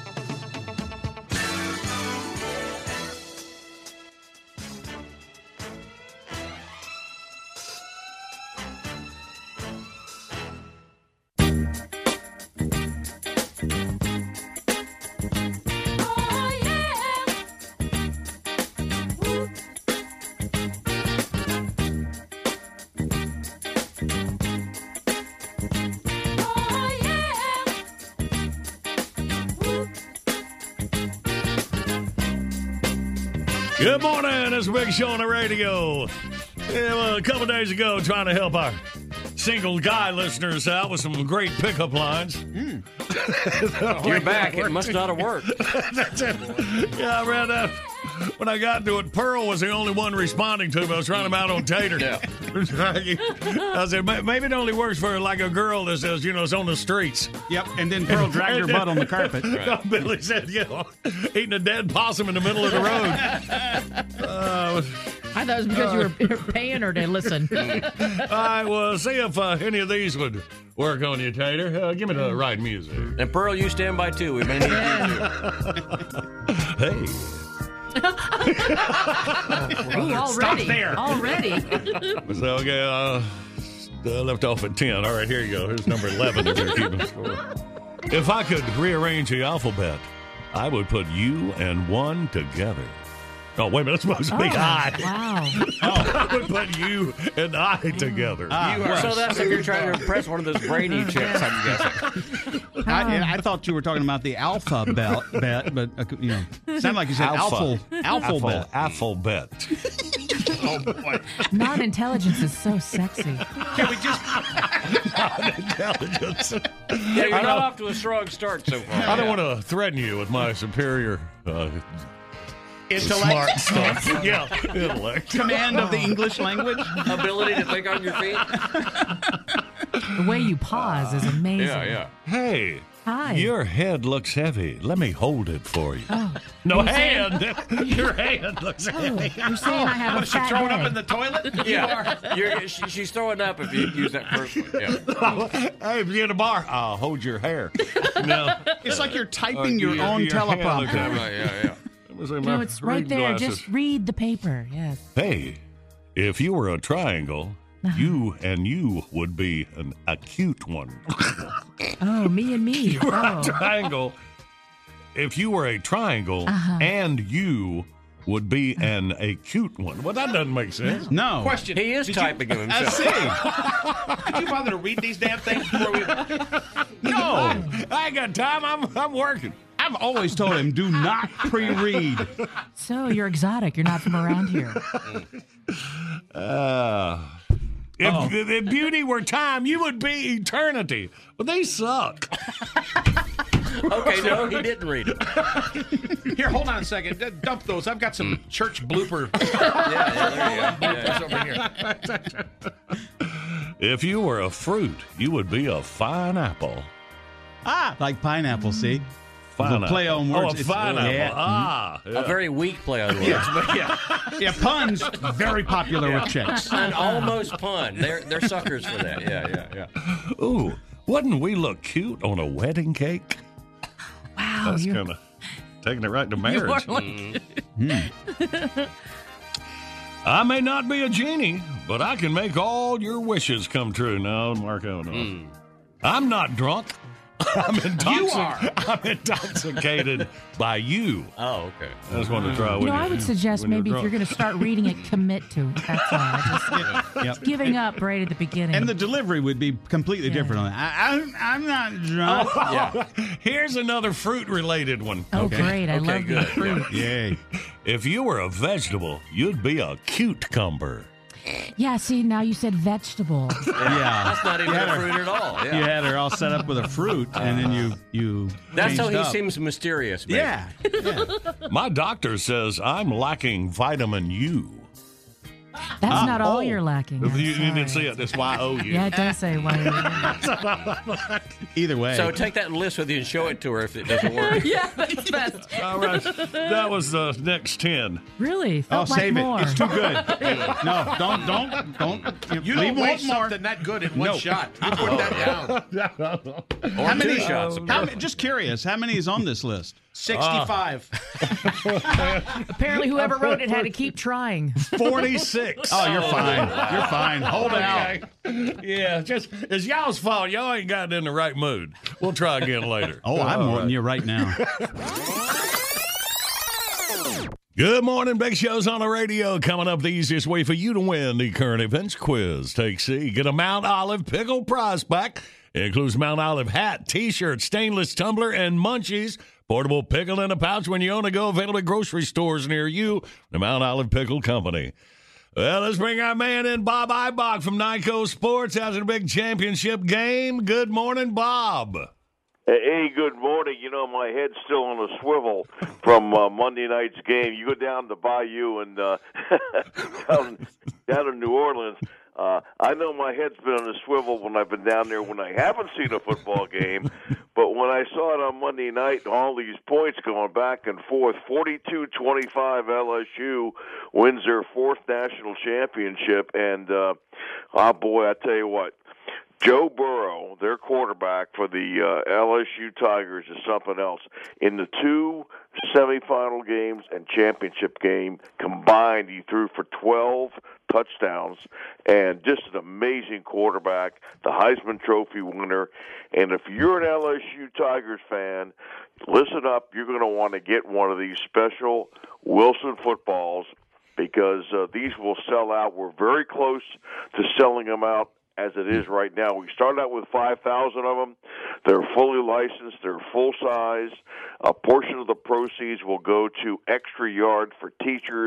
Good morning. It's a big show on the radio. Yeah, well, a couple days ago, trying to help our single guy listeners out with some great pickup lines. Mm. You're back. It must not have worked. That's it. Yeah, I read that. When I got to it, Pearl was the only one responding to me. I was trying him out on Tater. Yeah. I said, maybe it only works for like a girl that says, you know, it's on the streets. Yep, and then Pearl dragged her butt on the carpet. Right. Billy said, you know, eating a dead possum in the middle of the road. Uh, I thought it was because uh, you were paying her to listen. All right, well, see if uh, any of these would work on you, Tater. Uh, give me the right music. And Pearl, you stand by, too. We may need you, too. Hey. Ooh, already, there. already. So, okay, uh, uh, left off at ten. All right, here you go. Here's number eleven if you're keeping score. If I could rearrange the alphabet, I would put you and one together. Oh, wait a minute. It's supposed to be oh, I. Wow. Oh, I would put you and I together. Ah, you are so that's if you're trying to impress one of those Brady chicks, I'm guessing. I, I thought you were talking about the alphabet, bet, but uh, you know, sound like you said alpha, alphabet. Alphabet. Oh boy, non-intelligence is so sexy. Can we just non-intelligence? Yeah, you're not off to a strong start so far. I don't want to threaten you with my superior. Uh, Intellect. Smart stuff. Yeah, intellect. Command of the English language. Ability to think on your feet. The way you pause is amazing. Yeah, yeah. Hey. Hi. Your head looks heavy. Let me hold it for you. Oh. No, Are you saying- hand. Your hand looks Oh, heavy. you're saying I have a What, is she fat throwing up head. in the toilet? Yeah, You're, she, she's throwing up if you use that first one. Yeah. Hey, if you're in a bar, I'll hold your hair. No. It's like you're Uh, typing your, own hand looks teleprompter. heavy. yeah, yeah. It was in No, my it's right reading there. glasses. Just read the paper. Yes. Hey, if you were a triangle, you and you would be an acute one. Oh, me and me. You were a Oh. triangle. If you were a triangle Uh-huh. and you would be an acute one. Well, that doesn't make sense. No. Question. He is Did typing of you, himself. Did you bother to read these damn things before we... No, I ain't got time. I'm I'm working. I've always told him, do not pre-read. So you're exotic. You're not from around here. Uh, if, if beauty were time, you would be eternity. Well, they suck. Okay, no, he didn't read it. Here, hold on a second. D- Dump those. I've got some church blooper. Yeah, yeah, there you go. bloopers over here. If you were a fruit, you would be a fine apple. Ah, like pineapple, see? Fine The play on apple. words. Oh, a It's- fine apple. yeah. Ah, yeah. A very weak play on words. but yeah. Yeah, puns, very popular with chicks. An almost pun. They're they're suckers for that. Yeah, yeah, yeah. Ooh, wouldn't we look cute on a wedding cake? Wow. That's you're- kind of taking it right to you marriage. are like- I may not be a genie, but I can make all your wishes come true. No, Marco, no. I'm not drunk. I'm intoxicated. You are. I'm intoxicated by you. Oh, okay. I just wanted to try. You know, I would suggest maybe if you're going to start reading it, commit to it. That's all. Just Yep. giving up right at the beginning. And the delivery would be completely Yeah. different on that. I, I'm, I'm not drunk. Yeah. Here's another fruit-related one. oh, Okay. great. I Okay, love the good. fruit. Yay. If you were a vegetable, you'd be a cucumber. Yeah, see, now you said vegetable. Yeah. That's not even You had a her- fruit at all. You Yeah. had her all set up with a fruit, and then you you. That's how changed he up. seems mysterious. Maybe. Yeah. yeah. My doctor says I'm lacking vitamin U. That's Ah, not all oh. you're lacking. You, I'm you sorry. didn't see it. It's Y O U. Yeah, it does say why. Either way. So take that list with you and show it to her if it doesn't work. Yeah, that's best. All right. That was the next ten. Really? oh, Felt like save more. it. It's too good. No, don't, don't, don't. You leave don't waste one more. something that good in one No. shot. You put that down. Or How two many shots. How, ma- just curious, how many is on this list? sixty-five. Apparently, whoever wrote it had to keep trying. forty-six. Oh, you're fine. You're fine. Hold out. Yeah, just it's y'all's fault. Y'all ain't got in the right mood. We'll try again later. Oh, I'm All wanting right. you right now. Good morning, Big Show's on the radio. Coming up, the easiest way for you to win the current events quiz. Take C. Get a Mount Olive pickle prize pack. It includes Mount Olive hat, T-shirt, stainless tumbler, and munchies. Portable pickle in a pouch when you own a go. Available at grocery stores near you. The Mount Olive Pickle Company. Well, let's bring our man in, Bob Eibach from Nyco Sports after the big championship game. Good morning, Bob. Hey, good morning. You know, my head's still on a swivel from uh, Monday night's game. You go down to Bayou and uh, down, down in New Orleans. Uh, I know my head's been on a swivel when I've been down there when I haven't seen a football game, but when I saw it on Monday night, all these points going back and forth, forty-two twenty-five L S U wins their fourth national championship, and, uh, oh, boy, I tell you what, Joe Burrow, their quarterback for the uh, L S U Tigers, is something else. In the two semifinal games and championship game combined, he threw for twelve touchdowns, and just an amazing quarterback, the Heisman Trophy winner. And if you're an L S U Tigers fan, listen up. You're going to want to get one of these special Wilson footballs because uh, these will sell out. We're very close to selling them out as it is right now. We started out with five thousand of them. They're fully licensed. They're full size. A portion of the proceeds will go to Extra Yard for Teachers,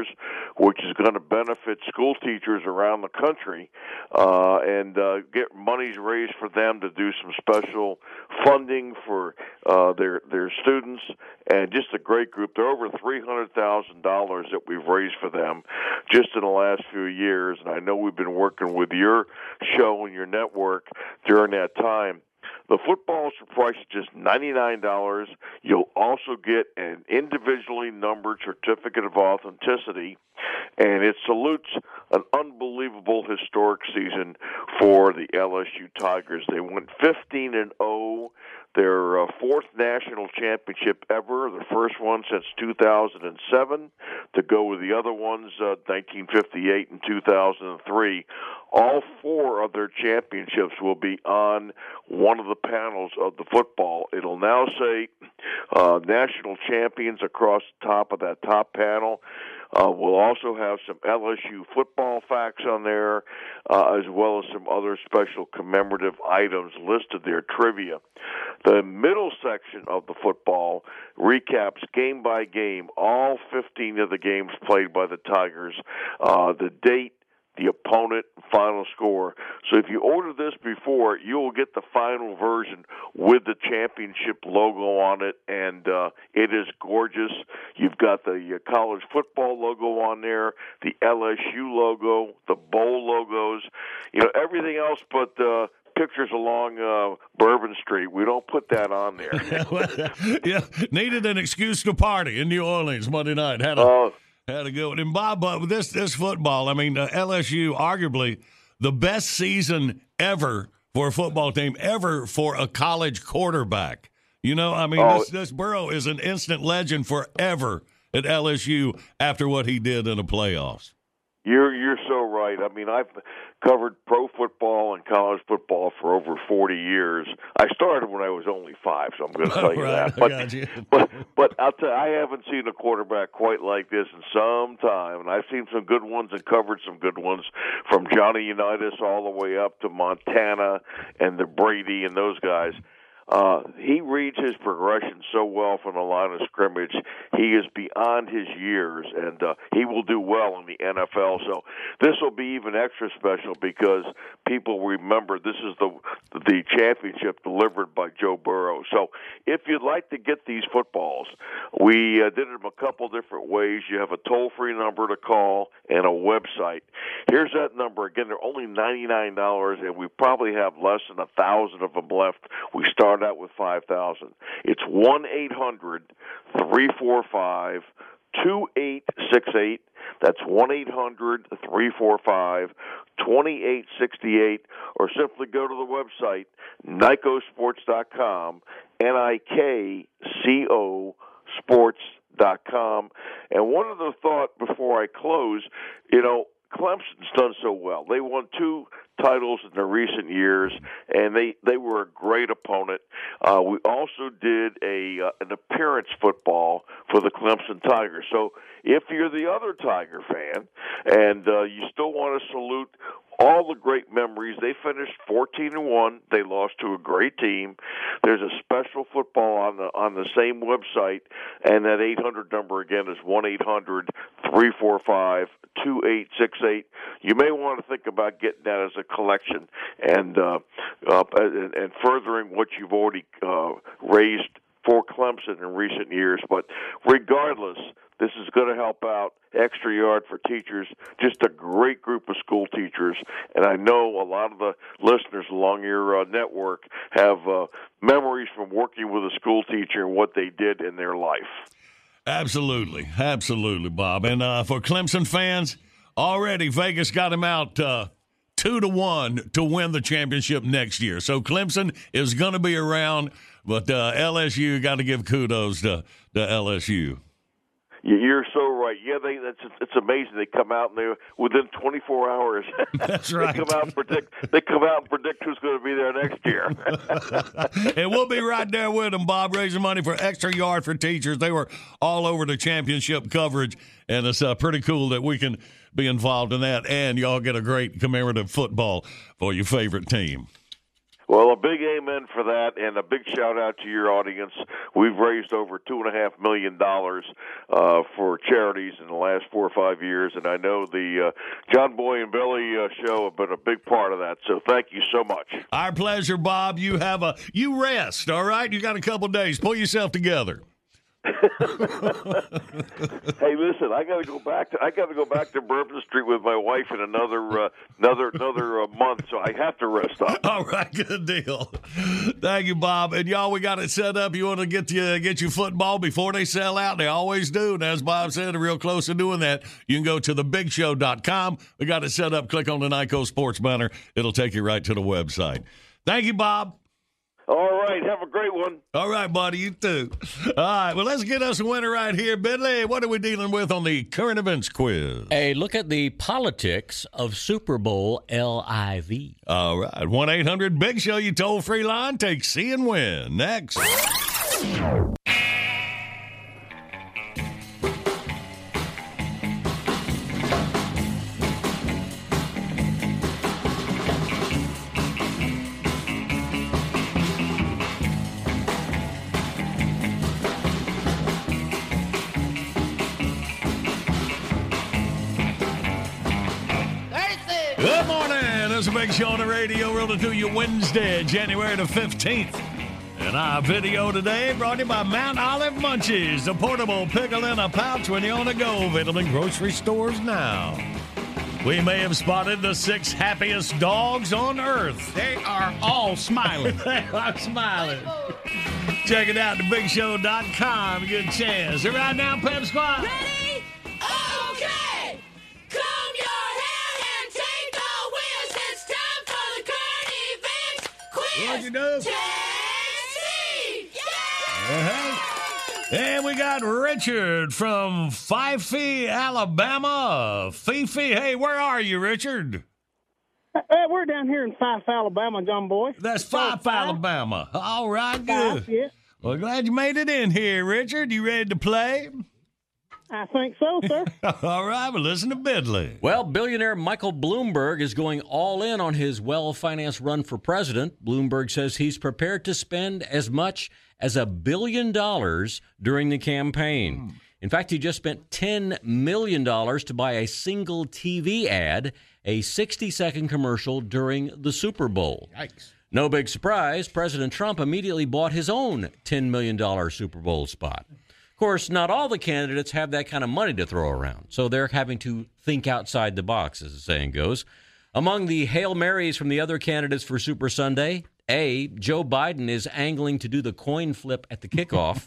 which is going to benefit school teachers around the country, uh, and uh, get monies raised for them to do some special funding for uh, their their students, and just a great group. There are over three hundred thousand dollars that we've raised for them just in the last few years, and I know we've been working with your show and your network during that time. The footballs are priced at just ninety-nine dollars. You'll also get an individually numbered certificate of authenticity, and it salutes an unbelievable historic season for the L S U Tigers. They went fifteen and oh, their uh, fourth national championship ever, the first one since two thousand seven, to go with the other ones, uh, nineteen fifty-eight and two thousand three. All four of their championships will be on one of the panels of the football. It'll now say uh, national champions across the top of that top panel. Uh, we'll also have some L S U football facts on there, uh, as well as some other special commemorative items listed there, trivia. The middle section of the football recaps game by game all fifteen of the games played by the Tigers, uh, the date, the opponent, final score. So if you order this before, you will get the final version with the championship logo on it, and uh, it is gorgeous. You've got the uh, college football logo on there, the L S U logo, the bowl logos, you know, everything else but uh, pictures along uh, Bourbon Street. We don't put that on there. Yeah, needed an excuse to party in New Orleans Monday night. Had a uh, Had a good one. And Bob, but with this this football, I mean, uh, L S U arguably the best season ever for a football team, ever for a college quarterback. You know, I mean, oh, this, this Burrow is an instant legend forever at L S U after what he did in the playoffs. You're you're so right. I mean, I've covered pro football and college football for over forty years. I started when I was only five, so I'm going to tell you right, that. But, I got you. but but I'll tell you, I haven't seen a quarterback quite like this in some time, and I've seen some good ones and covered some good ones, from Johnny Unitas all the way up to Montana and the Brady and those guys. Uh, he reads his progression so well from the line of scrimmage. He is beyond his years, and uh, he will do well in the N F L. So this will be even extra special because people remember this is the the championship delivered by Joe Burrow. So if you'd like to get these footballs, we uh, did them a couple different ways. You have a toll-free number to call and a website. Here's that number. Again, they're only ninety-nine dollars, and we probably have less than one thousand of them left. We start out with five thousand. It's one eight hundred three four five two eight six eight. That's one eight hundred three four five two eight six eight, or simply go to the website, Nikco Sports dot com, N I K C O Sports dot com. And one other thought before I close, you know, Clemson's done so well. They won two titles in the recent years, and they, they were a great opponent. Uh, we also did a uh, an appearance football for the Clemson Tigers. So if you're the other Tiger fan and uh, you still want to salute all the great memories, they finished fourteen and one. They lost to a great team. There's a special football on the on the same website, and that eight hundred number again is one eight hundred three four five two eight six eight. You may want to think about getting that as a collection and uh, uh, and, and furthering what you've already uh, raised for Clemson in recent years. But regardless, this is going to help out Extra Yard for Teachers, just a great group of school teachers. And I know a lot of the listeners along your uh, network have uh, memories from working with a school teacher and what they did in their life. Absolutely. Absolutely, Bob. And uh, for Clemson fans, already Vegas got him out uh, two to one to win the championship next year. So Clemson is going to be around, but uh, L S U got to give kudos to, to L S U. You're so right. Yeah, they that's it's amazing. They come out and they within twenty-four hours. That's right. They come out and predict. They come out and predict who's going to be there next year. And we'll be right there with them, Bob, raising money for Extra Yard for Teachers. They were all over the championship coverage, and it's uh, pretty cool that we can be involved in that. And y'all get a great commemorative football for your favorite team. Well, a big amen for that, and a big shout-out to your audience. We've raised over two point five million dollars uh, for charities in the last four or five years, and I know the uh, John Boy and Billy uh, show have been a big part of that, so thank you so much. Our pleasure, Bob. You have a you rest, all right? You got a couple days. Pull yourself together. Hey, listen, I got to go back to I got to go back to Bourbon Street with my wife in another uh, another another uh, month, so I have to rest up. All right, good deal. Thank you, Bob. And y'all, we got it set up. You want to get you get your football before they sell out? They always do. And as Bob said, they're real close to doing that. You can go to the big show dot com. We got it set up. Click on the Nyco Sports banner. It'll take you right to the website. Thank you, Bob. All right, have a great one. All right, buddy, you too. All right, well, let's get us a winner right here. Bentley, what are we dealing with on the current events quiz? A look at the politics of Super Bowl L I V. All right, one eight hundred big show, you toll-free line. Take C and win. Next. Good morning. It's a big show on the radio. We're going to do you Wednesday, January the fifteenth. And our video today brought to you by Mount Olive Munchies, the portable pickle in a pouch when you're on the go. Available in grocery stores now. We may have spotted the six happiest dogs on earth. They are all smiling. They are smiling. Check it out at the big show dot com. Good chance. And right now, Pep Squad. Ready? Okay! Comb your hair and take the wheels. It's time for the current events quiz. What'd you do? Tennessee! Yeah! Uh-huh. And we got Richard from Fife, Alabama. Fifi, hey, where are you, Richard? Uh, we're down here in Fife, Alabama, John Boy. That's Fife, Alabama. All right, good. Fife, yeah. Well, glad you made it in here, Richard. You ready to play? I think so, sir. All right, well, listen to Bidley. Well, billionaire Michael Bloomberg is going all in on his well-financed run for president. Bloomberg says he's prepared to spend as much as a billion dollars during the campaign. In fact, he just spent ten million dollars to buy a single T V ad, a sixty-second commercial during the Super Bowl. Yikes. No big surprise, President Trump immediately bought his own ten million dollars Super Bowl spot. Of course, not all the candidates have that kind of money to throw around, so they're having to think outside the box, as the saying goes. Among the Hail Marys from the other candidates for Super Sunday, A, Joe Biden is angling to do the coin flip at the kickoff.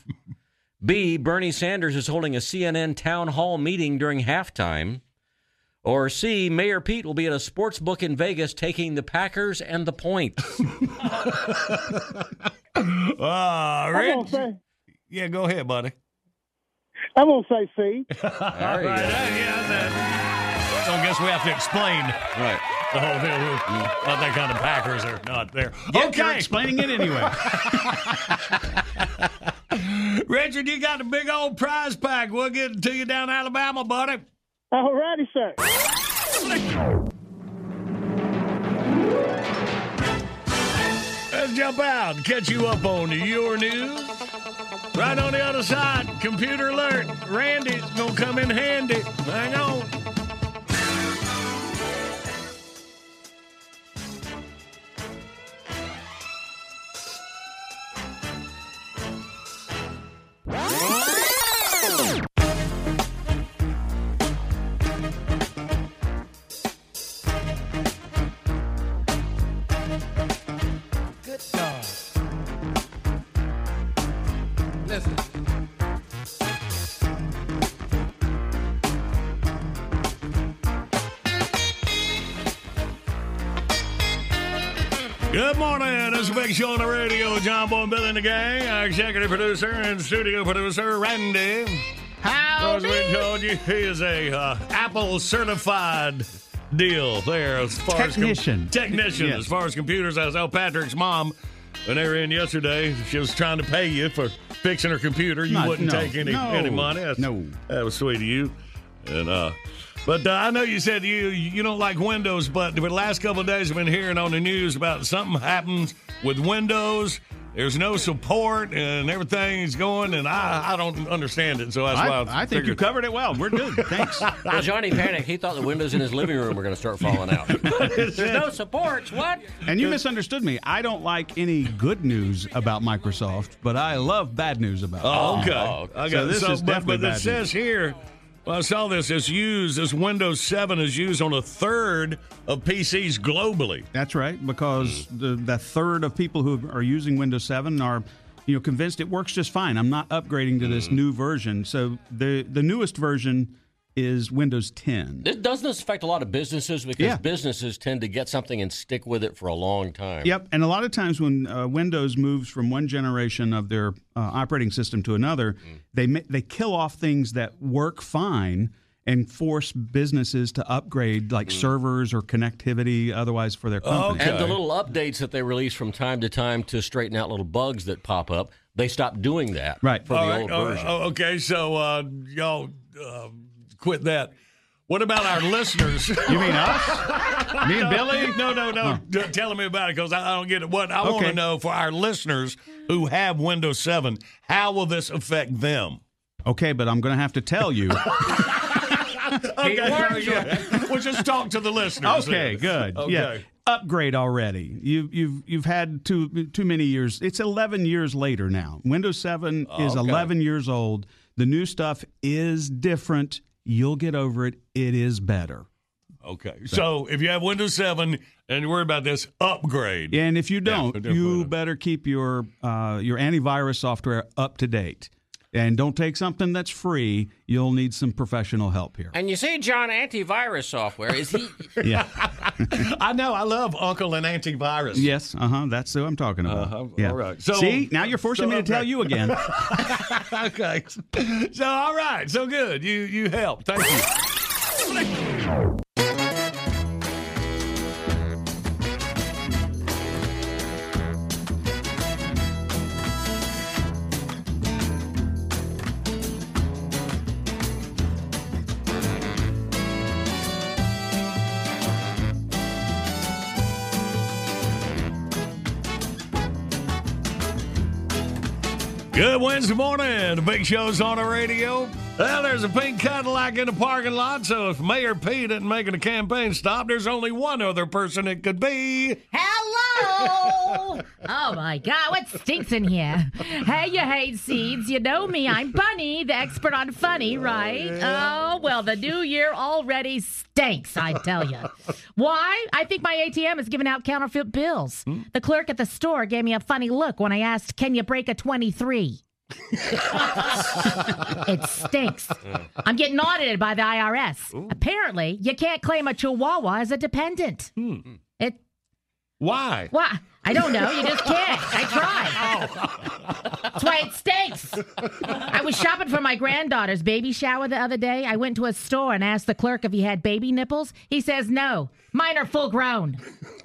B, Bernie Sanders is holding a C N N town hall meeting during halftime. Or C, Mayor Pete will be at a sports book in Vegas taking the Packers and the points. Ah, I'm Rich. gonna say, Yeah, go ahead, buddy. I'm gonna say C. All right, yeah, that. So I guess we have to explain Right. the whole deal. Not that kind of Packers are not there. Yeah, Okay. you're explaining it anyway. Richard, you got a big old prize pack. We'll get it to you down in Alabama, buddy. All righty, sir. Let's jump out and catch you up on your news. Right on the other side, computer alert. Randy's going to come in handy. Hang on. Good God. Listen. Good morning. It's a big show on the radio. John Boy and Billy and the gang. Our executive producer and studio producer, Randy. As we told you, he is a uh, Apple certified deal there as far Technician. as com- technician Yes. as far as computers. I was out Patrick's mom when they were in yesterday. She was trying to pay you for fixing her computer. You No, wouldn't no, take any no, any money. That's, no. that was sweet of you. And uh, but uh, I know you said you you don't like Windows, but for the last couple of days I've been hearing on the news about something happens with Windows. There's no support and everything's going, and I, I don't understand it. So that's I, why I, I think figured. you covered it well. We're good. Thanks. Well, Johnny panicked. He thought the windows in his living room were going to start falling out. There's no supports. What? And you misunderstood me. I don't like any good news about Microsoft, but I love bad news about it. Oh, okay. Oh, I got so this so, is but, definitely but it bad says news. here, well, I saw this. It's used. This Windows seven is used on a third of P Cs globally. That's right, because the, the third of people who are using Windows seven are, you know, convinced it works just fine. I'm not upgrading to this new version. So the the newest version is Windows ten. This, doesn't this affect a lot of businesses? Because Yeah. businesses tend to get something and stick with it for a long time. Yep, and a lot of times when uh, Windows moves from one generation of their uh, operating system to another, they ma- they kill off things that work fine and force businesses to upgrade, like servers or connectivity, otherwise for their company. And the little updates that they release from time to time to straighten out little bugs that pop up, they stop doing that right. for the All right, old oh, version. oh, okay, so uh, y'all uh, quit that. What about our listeners? You mean us? Me and Billy? No, no, no. D- Telling me about it because I, I don't get it. What I want Okay. to know for our listeners who have Windows seven, how will this affect them? Okay, but I'm going to have to tell you. Okay, very good. We'll just talk to the listeners. Okay, then. good. Okay. Yeah, upgrade already. You, you've you've had too too many years. It's eleven years later now. Windows seven is Okay. eleven years old. The new stuff is different. You'll get over it. It is better. Okay, so if you have Windows seven and you worry about this, upgrade. And if you don't, Yeah, you better keep your uh, your antivirus software up to date. And don't take something that's free. You'll need some professional help here. And you see, John, antivirus software, is he... Yeah. I know. I love Uncle and Antivirus. Yes. Uh huh. That's who I'm talking about. Uh-huh. Yeah. All right. So- See, now you're forcing so me to tell upgrade. you again. Okay. So, all right. So good. You you helped. Thank you. Good Wednesday morning. The Big Show's on the radio. Well, there's a pink Cadillac in the parking lot, so if Mayor Pete isn't making a campaign stop, there's only one other person it could be. Hello! Oh my God, what stinks in here? Hey, you hate seeds. You know me. I'm Bunny, the expert on funny, right? Oh, well, the new year already stinks, I tell you. Why? I think my A T M is giving out counterfeit bills. The clerk at the store gave me a funny look when I asked, can you break a twenty-three? It stinks. I'm getting audited by the I R S. Apparently, you can't claim a chihuahua as a dependent. It. Why? Why? I don't know. You just can't. I tried. That's why it stinks. I was shopping for my granddaughter's baby shower the other day. I went to a store and asked the clerk if he had baby nipples. He says no. Mine are full grown.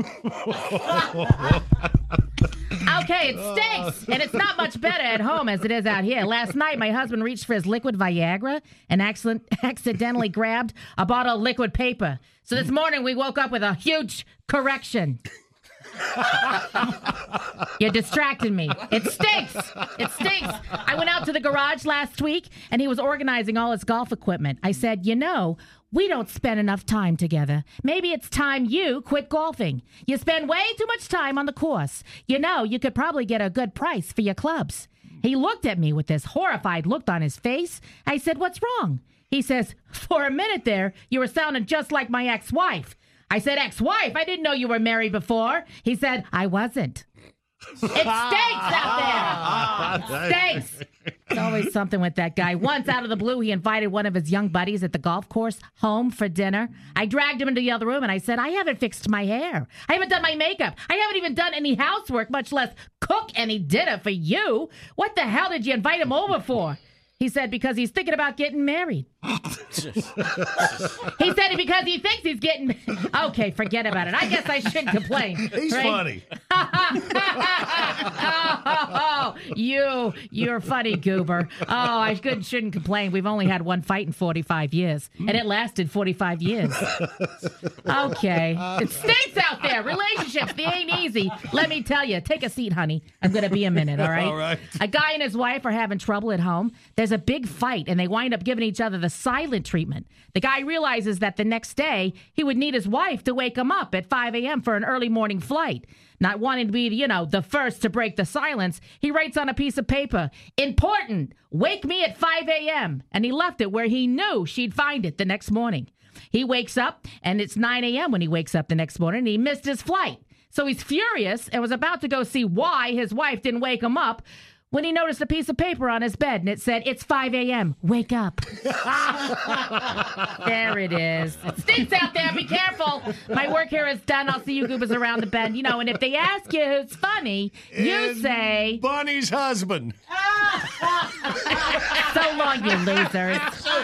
Okay, it stinks, and it's not much better at home as it is out here. Last night, my husband reached for his liquid Viagra and accident- accidentally grabbed a bottle of liquid paper. So this morning, we woke up with a huge correction. You distracted me. It stinks. It stinks. I went out to the garage last week, and he was organizing all his golf equipment. I said, you know, we don't spend enough time together. Maybe it's time you quit golfing. You spend way too much time on the course. You know, you could probably get a good price for your clubs. He looked at me with this horrified look on his face. I said, what's wrong? He says, for a minute there, you were sounding just like my ex-wife. I said, ex-wife? I didn't know you were married before. He said, I wasn't. It stinks out there. It stinks. It's always something with that guy. Once out of the blue, he invited one of his young buddies at the golf course home for dinner. I dragged him into the other room and I said, I haven't fixed my hair. I haven't done my makeup. I haven't even done any housework, much less cook any dinner for you. What the hell did you invite him over for? He said, because he's thinking about getting married. He said it because he thinks he's getting. Okay, forget about it. I guess I shouldn't complain. He's right? funny. oh, you, you're funny, Goober. Oh, I shouldn't, shouldn't complain. We've only had one fight in forty-five years, and it lasted forty-five years. Okay. It stinks out there. Relationships, they ain't easy. Let me tell you. Take a seat, honey. I'm going to be a minute, all right? All right. A guy and his wife are having trouble at home. There's a big fight, and they wind up giving each other the silent treatment. The guy realizes that the next day he would need his wife to wake him up at five a.m. for an early morning flight. Not wanting to be, you know, the first to break the silence, he writes on a piece of paper, "Important, wake me at five a.m." And he left it where he knew she'd find it the next morning. He wakes up, and it's nine a.m. when he wakes up the next morning, and he missed his flight. So he's furious and was about to go see why his wife didn't wake him up when he noticed a piece of paper on his bed, and it said, "It's five a.m. Wake up." There it is. It stinks out there. Be careful. My work here is done. I'll see you goobers around the bend. You know, and if they ask you who's funny, you And say... Bunny's husband. So long, you losers.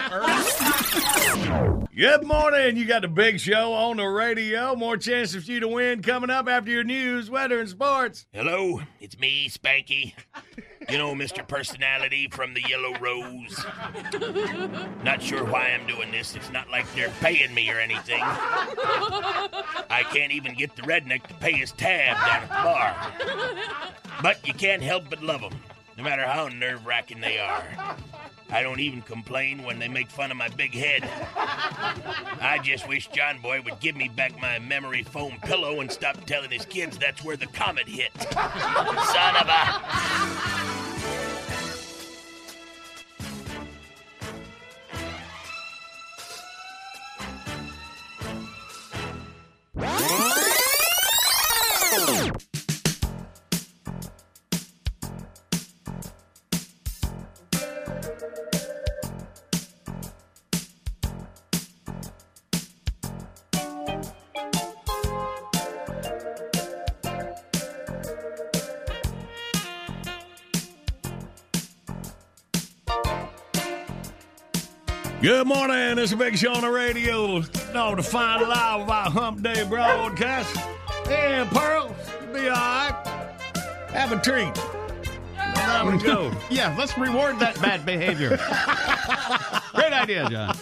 Good morning. You got the Big Show on the radio. More chances for you to win coming up after your news, weather, and sports. Hello, it's me, Spanky. You know, Mister Personality from the Yellow Rose. Not sure why I'm doing this. It's not like they're paying me or anything. I can't even get the redneck to pay his tab down at the bar. But you can't help but love them, no matter how nerve-wracking they are. I don't even complain when they make fun of my big head. I just wish John Boy would give me back my memory foam pillow and stop telling his kids that's where the comet hit. Son of a... Good morning. It's a Big Show on the radio. No, the final hour of our Hump Day broadcast. Yeah, Pearl, you'll be all right. Have a treat. Have a go. Yeah, let's reward that bad behavior. Great idea, John.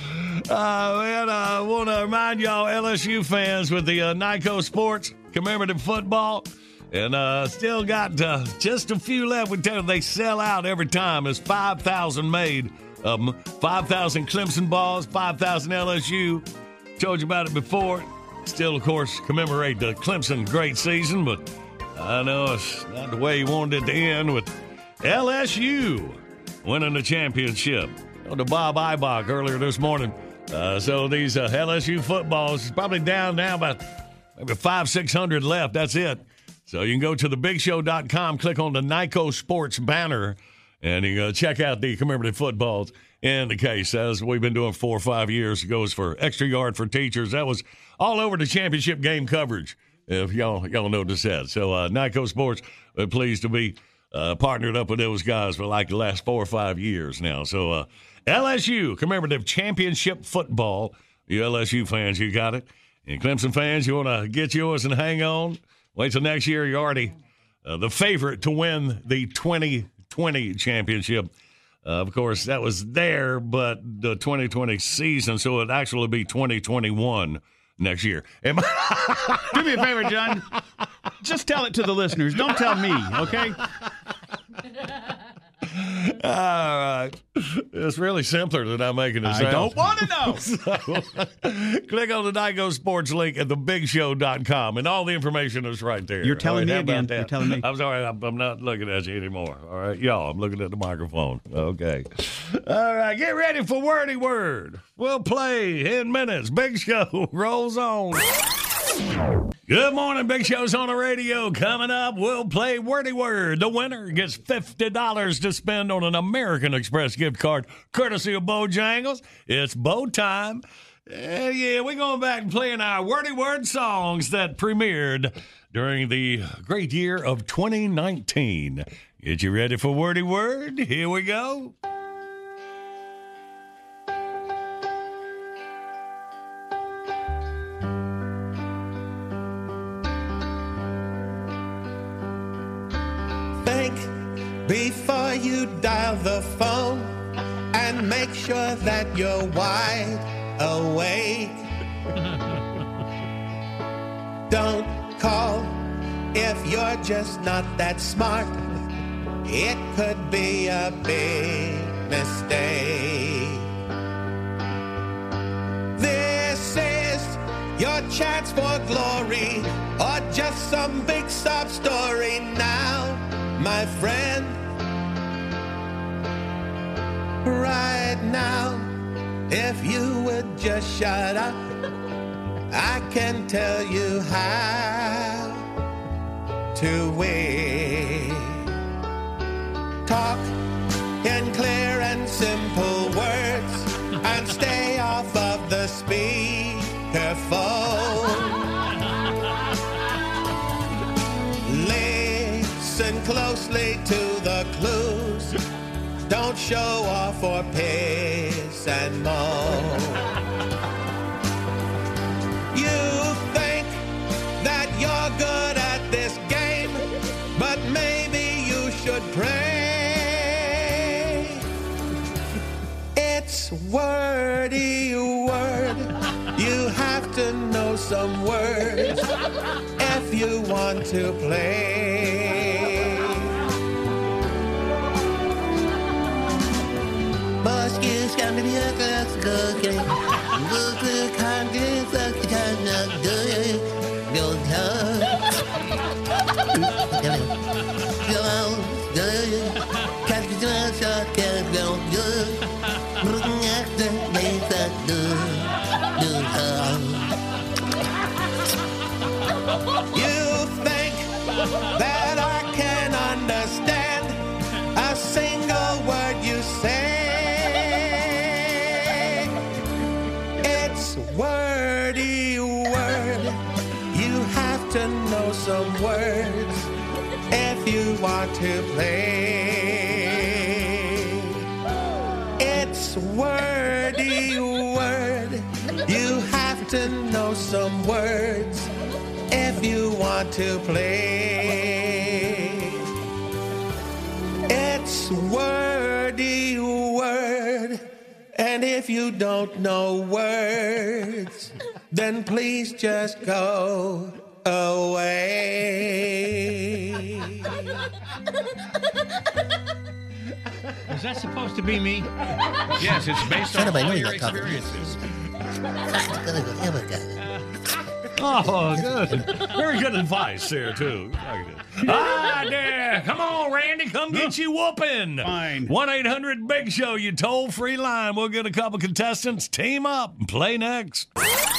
Uh, and I want to remind y'all, L S U fans, with the uh, Nyco Sports commemorative football, and uh, still got uh, just a few left. We tell you, they sell out every time. There's five thousand made. Um, five thousand Clemson balls, five thousand L S U. Told you about it before. Still, of course, commemorate the Clemson great season, but I know it's not the way you wanted it to end with L S U winning the championship. To Bob Ibach earlier this morning. Uh, so these uh, L S U footballs is probably down now about maybe five, six hundred left. That's it. So you can go to the big show dot com, click on the Nyco Sports banner, and you can check out the commemorative footballs in the case. As we've been doing four or five years, it goes for Extra Yard for Teachers. That was all over the championship game coverage, if y'all y'all noticed that. So uh, Nyco Sports, uh, pleased to be uh, partnered up with those guys for like the last four or five years now. So uh, L S U commemorative championship football. You L S U fans, you got it. And Clemson fans, you want to get yours and hang on. Wait till next year. You're already uh, the favorite to win the twenty twenty championship. Uh, of course, that was there, but the twenty twenty season, so it'd actually be twenty twenty-one next year. Am I- Do me a favor, John. Just tell it to the listeners. Don't tell me, okay? All right. It's really simpler than I'm making it I sound. don't want to know. So, click on the Nyco Sports link at the big show dot com, and all the information is right there. You're telling All right, me how about again. that? You're telling me. I'm sorry. I'm, I'm not looking at you anymore. All right. Y'all, I'm looking at the microphone. Okay. All right. Get ready for Wordy Word. We'll play in minutes. Big Show rolls on. Good morning, Big Show's on the radio. Coming up, we'll play Wordy Word. The winner gets fifty dollars to spend on an American Express gift card, courtesy of Bojangles. It's Bo time. Uh, yeah, we're going back and playing our Wordy Word songs that premiered during the great year of twenty nineteen. Get you ready for Wordy Word? Here we go. before you dial the phone, and make sure that you're wide awake. Don't call if you're just not that smart. It could be a big mistake. This is your chance for glory, or just some big sob story now, my friend. Right now, if you would just shut up, I can tell you how to win. Talk in clear and simple words, and stay off of the speaker phone. Listen closely to the clues. Don't show off or piss and moan. You think that you're good at this game, but maybe you should pray. It's wordy word. You have to know some words if you want to play. Mosquitoes come to be a glass cookie. Look the kindness of the kind of good. Go down. Go on, good. Catch the shot, can't go good. Looking at the days that do. Do you think that I can understand a single word you say? Wordy word. You have to know some words if you want to play. It's wordy word. You have to know some words if you want to play. It's wordy word. And if you don't know words, then please just go away. Is that supposed to be me? Yes, it's based on all your experiences. Oh, good. Very good advice there, too. Ah, there. Come on, Randy. Come get you whooping. Fine. one eight hundred big show, you toll-free line. We'll get a couple contestants. Team up and play next.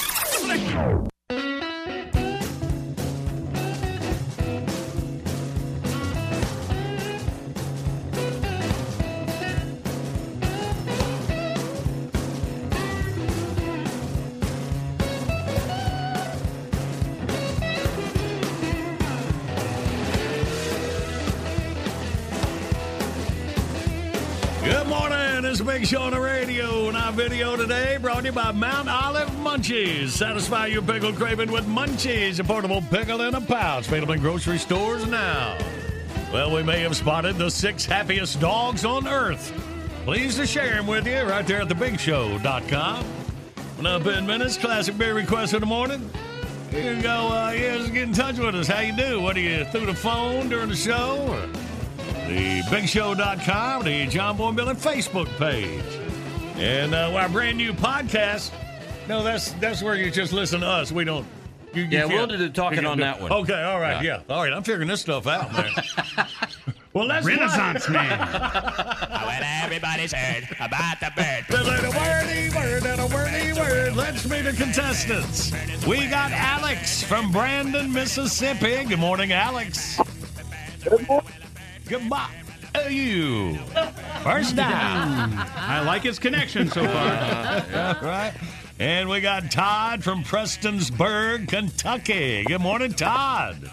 Good morning. It's a Big Show on the radio, and our video today brought to you by Mount Olive Munchies. Satisfy your pickle craving with Munchies, a portable pickle in a pouch, available in grocery stores now. Well, we may have spotted the six happiest dogs on earth. Pleased to share them with you right there at the big show dot com. When up in minutes, classic beer request of the morning. You can go, uh, yeah, just get in touch with us. How you do? What do you, through the phone during the show? Or the big show dot com, the John Boy and Billy Facebook page. And uh, our brand new podcast. No, that's that's where you just listen to us. We don't. You, you Yeah, we'll can't- do the talking you can't on do- that one. Okay, all right, yeah. Yeah. All right, I'm figuring this stuff out, man. Well, let's Renaissance play. man. Well, everybody's heard about the bird. There's a wordy word and a wordy word. Let's meet the contestants. We got Alex from Brandon, Mississippi. Good morning, Alex. Good morning. Goodbye. Oh, you. First down. I like his connection so far. Yeah, right. And we got Todd from Prestonsburg, Kentucky. Good morning, Todd.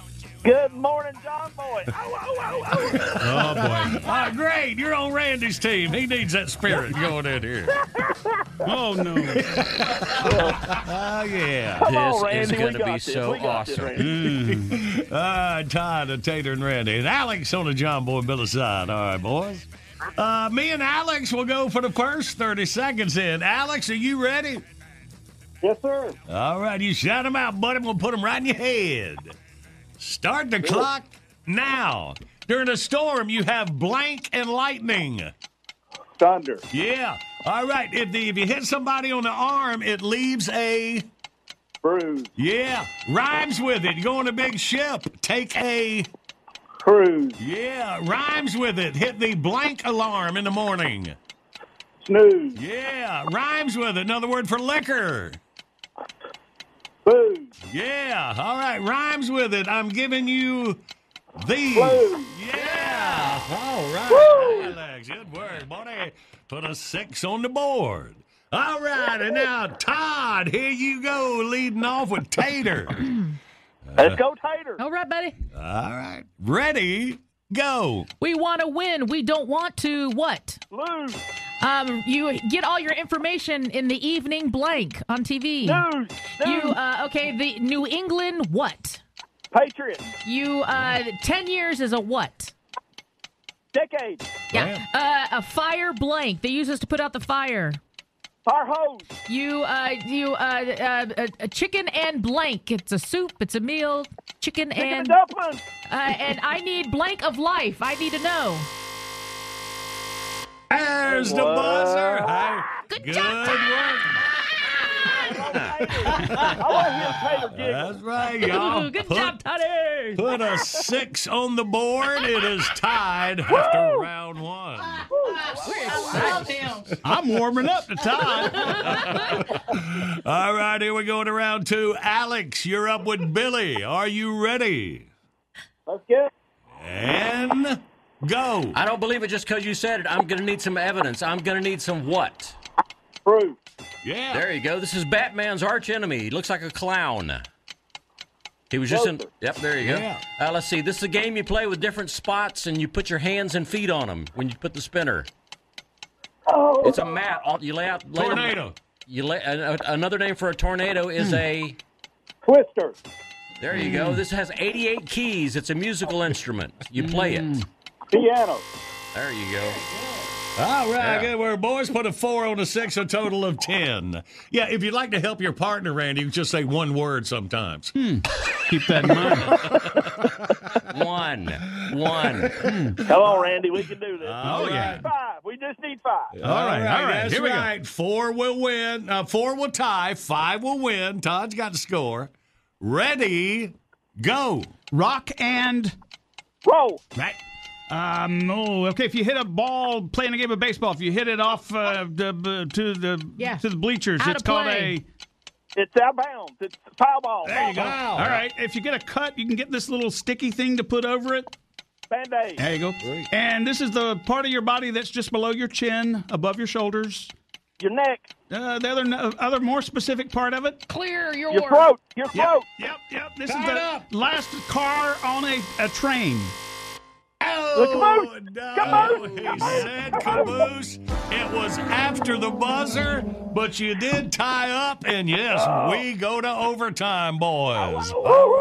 Good morning, John Boy. Oh, oh, oh, oh. Oh, boy. Oh, great. You're on Randy's team. He needs that spirit going in here. Oh, no. Oh, yeah. Come on, This Randy, is we going to got be this. so We got this, awesome. Randy. All right, Todd and Tater and Randy. And Alex on the John Boy and Billy side. All right, boys. Uh, me and Alex will go for the first thirty seconds in. Alex, are you ready? Yes, sir. All right, you shout them out, buddy. We'll put them right in your head. Start the clock now. During a storm, you have blank and lightning. Thunder. Yeah. All right. If, the, if you hit somebody on the arm, it leaves a bruise. Yeah. Rhymes with it. You go on a big ship. Take a cruise. Yeah. Rhymes with it. Hit the blank alarm in the morning. Snooze. Yeah. Rhymes with it. Another word for liquor. Booze. Yeah. All right. Rhymes with it. I'm giving you the. Blue. Yeah. All right. Alex, good work, buddy. Put a six on the board. All right. And now, Todd, here you go, leading off with Tater. Let's go, Tater. All right, buddy. All right. Ready? Go. We want to win. We don't want to what? Lose. Um, you get all your information in the evening blank on T V. News. You uh, okay? The New England what? Patriots. You uh, ten years is a what? Decade. Yeah. Uh, a fire blank. They use this to put out the fire. Fire hose. You uh, you uh, uh, a, a chicken and blank. It's a soup. It's a meal. Chicken, Chicken and and dumplings. uh, and I need blank of life. I need to know. There's the buzzer. Hey, Good, good job, work. I want to hear Tater giggle. That's right, y'all. Good put, job, Toddy. Put a six on the board. It is tied after round one. I'm warming up to Todd. All right, here we go to round two. Alex, you're up with Billy. Are you ready? Let's get it. And go. I don't believe it just because you said it. I'm going to need some evidence. I'm going to need some what? Proof. Yeah. There you go. This is Batman's arch enemy. He looks like a clown. He was just in. Yep, there you go. Yeah. Uh, let's see. This is a game you play with different spots, and you put your hands and feet on them when you put the spinner. Oh. It's a mat. All- You lay out. Lay them- Tornado. you lay, uh, another name for a tornado is a. Twister. There you go. This has eighty-eight keys. It's a musical instrument. You play it. Piano. There you go. All right, Yeah. good work, boys. Put a four on a six, a total of ten. Yeah, if you'd like to help your partner, Randy, you just say one word sometimes. Keep that in mind. One. One. Come on, Randy. We can do this. Oh, we yeah. Need five. We just need five. All right, all right. That's Here we go. right. Four will win. Uh, four will tie. Five will win. Todd's got the score. Ready, go. Rock and Roll. right. Um. Oh, okay. If you hit a ball playing a game of baseball, if you hit it off uh, the, to the Yeah. to the bleachers, Out it's of called play. a. It's out of bounds. It's foul ball. There you go. Wow. All right. If you get a cut, you can get this little sticky thing to put over it. Band-Aid. There you go. And this is the part of your body that's just below your chin, above your shoulders. Your neck. Uh, the other, other more specific part of it. Clear your. Your throat. Your throat. Yep, yep. This Tie is it the up. last car on a, a train. Oh, caboose. no. Caboose. He said caboose. It was after the buzzer, but you did tie up, and yes, we go to overtime, boys. All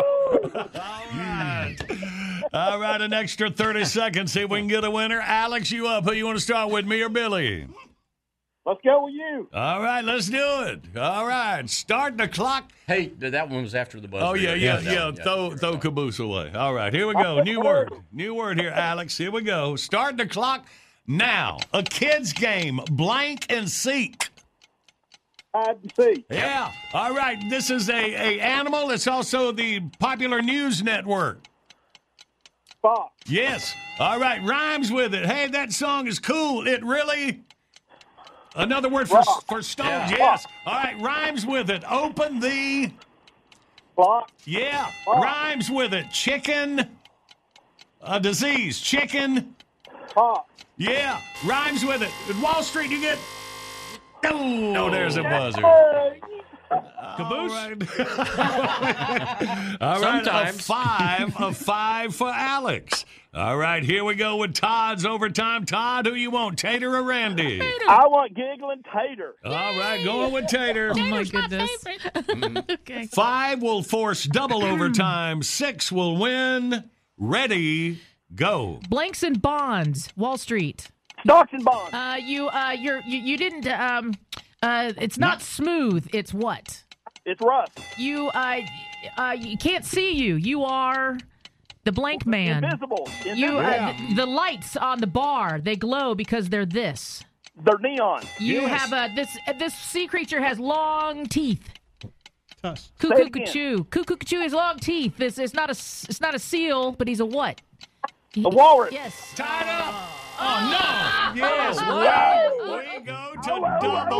right. All right, an extra thirty seconds. See if we can get a winner. Alex, you up. Who you want to start with, me or Billy? Let's go with you. All right, let's do it. All right, start the clock. Hey, th- that one was after the buzzer. Oh, yeah, yeah, that yeah. one, Throw, throw caboose away. All right, here we go. New word. New word here, Alex. Here we go. Start the clock now. A kid's game, blank and seek. Hide and seek. Yeah. All right, this is a, a animal. It's also the popular news network. Fox. Yes. All right, rhymes with it. Hey, that song is cool. It really... Another word for, Rock. for stones. Yeah. Yes. All right, rhymes with it. Open the... Block. Yeah, Rock. rhymes with it. Chicken, a disease. Chicken, Pop. yeah, rhymes with it. At Wall Street, you get. Oh, there's a buzzer. Hey. Caboose. All right, All right Sometimes. a five, a five for Alex. All right, here we go with Todd's overtime. Todd, who you want, Tater or Randy? I want giggling Tater. All right, going with Tater. Oh, my goodness. Okay. Five will force double overtime. Six will win. Ready, go. Blanks and bonds, Wall Street. Stocks and bonds. Uh, you, uh, you're, you, you didn't. Um, uh, it's not smooth. It's what? It's rough. You, uh, uh, you can't see you. You are the blank man. Invisible. You, uh, Yeah. th- the lights on the bar, they glow because they're this. They're neon. You Yes. have a this uh, this sea creature has long teeth. Tusk. Say it Cuckoo again. Cachoo. Cuckoo Cachoo has long teeth. This is not a s- it's not a seal, but he's a what? A walrus. Yes. Tied up. Oh, no. Yes. Wow. We go to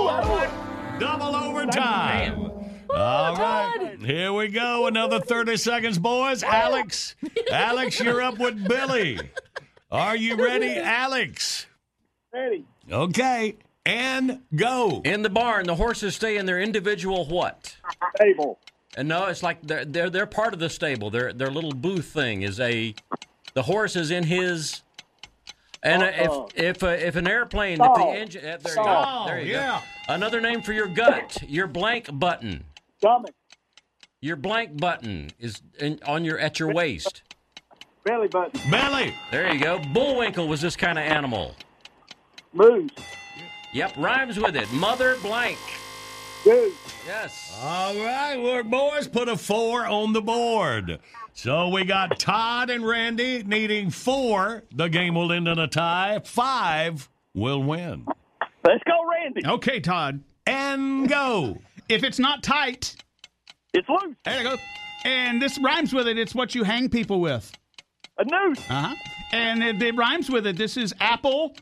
double, double overtime. All right. Here we go. Another thirty seconds, boys. Alex. Alex, you're up with Billy. Are you ready, Alex? Ready. Okay. And go. In the barn, the horses stay in their individual what? Stable. And no, it's like they're they're they're part of the stable. Their their little booth thing is a the horse is in his. And uh, Uh-uh. if if uh, if an airplane, Stall. if the engine, uh, there you Stall. go, there you Yeah. go. Another name for your gut, your blank button. Stomach. Your blank button is in, on your at your waist. Belly button. Belly. There you go. Bullwinkle was this kind of animal. Moose. Yep, rhymes with it. Mother blank. Goose. Yes. All right, look, boys, put a four on the board. So we got Todd and Randy needing four. The game will end in a tie. Five will win. Let's go, Randy. Okay, Todd. And go. If it's not tight, It's loose. there you go. And this rhymes with it. It's what you hang people with. A noose. Uh huh. And it, it rhymes with it. This is apple.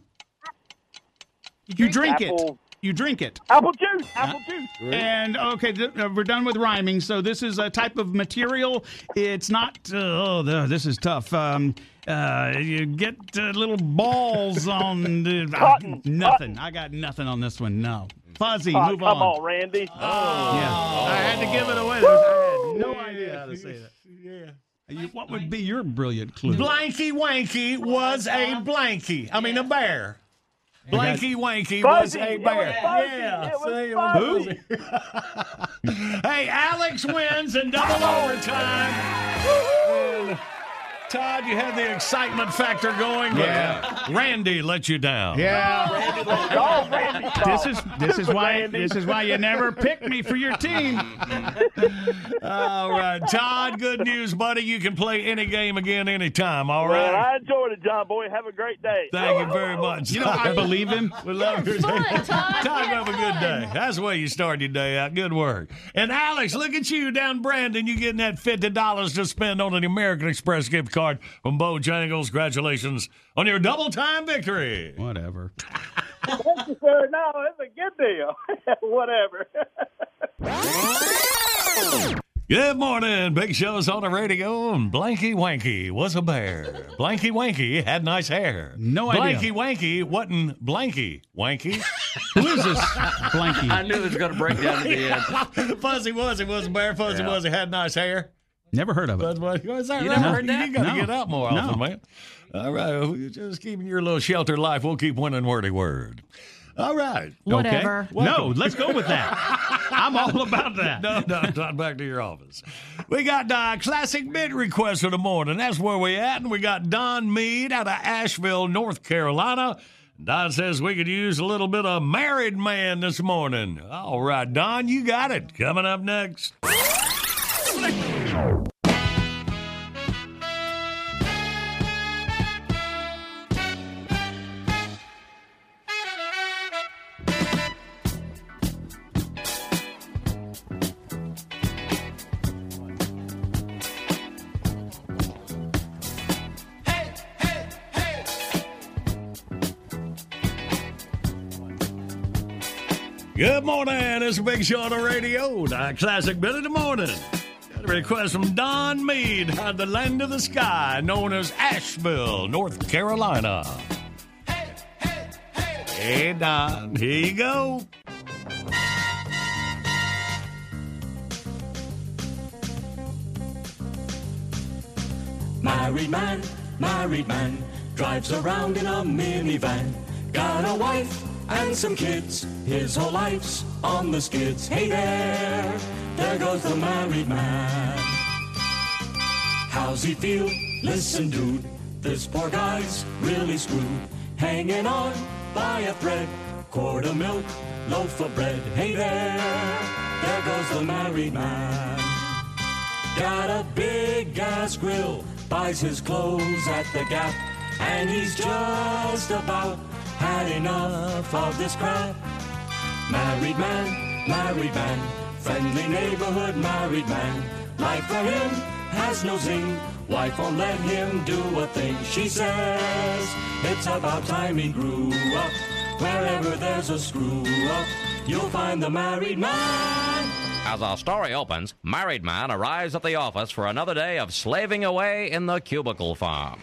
You drink it. Apple. You drink it. Apple juice. Apple juice. And okay, th- uh, we're done with rhyming. So this is a type of material. It's not. Uh, oh, the, this is tough. Um, uh, you get uh, little balls on the Cotton. nothing. I got nothing on this one. No. Fuzzy. Oh, move come on. on, Randy. Yeah, I had to give it away. I had no idea how to say that. Yeah. You, what would be your brilliant clue? Blanky Wanky was a blanky. I mean, a bear. Blanky Wanky was Fuzzy. a It bear. was fuzzy. Yeah. It was see, it was fuzzy. fuzzy. Hey, Alex wins in double overtime. And Todd, you had the excitement factor going. but Yeah. Randy let you down. Yeah. Randy, let's go, Randy. This is this is why Randy. this is why you never pick me for your team. All right, Todd, good news, buddy. You can play any game again anytime, all Man, right? I enjoyed it, John Boy. Have a great day. Thank you very much. You know, I believe him. We love your Fun, day. Todd. Todd, Yeah, have a good day. That's the way you start your day out. Good work. And Alex, look at you down Brandon. You getting that fifty dollars to spend on an American Express gift card from Bojangles. Congratulations on your double time victory. Whatever. Thank you, sir. No, it's a good deal. Whatever. Good morning. Big Show's on the radio, and Blanky Wanky was a bear. Blanky Wanky had nice hair. No idea. Blanky Wanky wasn't Blanky Wanky. Who is this Blanky? I knew it was going to break down at the end. Fuzzy Wuzzy was a bear. Fuzzy Yeah. Wuzzy had nice hair. Never heard of it. That's what, is that You right? never heard that? You got to No. get out more No. often, man. All right. well, you're just keeping your little sheltered life. We'll keep winning wordy word. All right. Whatever. Okay. No, let's go with that. I'm all about that. No, no, not back to your office. We got uh, classic bid request for the morning. That's where we at. And we got Don Mead out of Asheville, North Carolina. Don says we could use a little bit of Married Man this morning. All right, Don, you got it. Coming up next. Good morning. It's a Big Show on the radio. The classic bit of the morning. Got a request from Don Mead out of the land of the sky, known as Asheville, North Carolina. Hey, hey, hey. Hey, Don. Here you go. Married man, married man, drives around in a minivan. Got a wife and some kids, his whole life's on the skids. Hey there, there goes the married man. How's he feel? Listen, dude, this poor guy's really screwed. Hanging on by a thread, quart of milk, loaf of bread. Hey there, there goes the married man. Got a big gas grill, buys his clothes at the Gap, and he's just about had enough of this crap. Married man, married man, friendly neighborhood married man. Life for him has no zing. Wife won't let him do a thing. She says it's about time he grew up. Wherever there's a screw up, you'll find the married man. As our story opens, married man arrives at the office for another day of slaving away in the cubicle farm.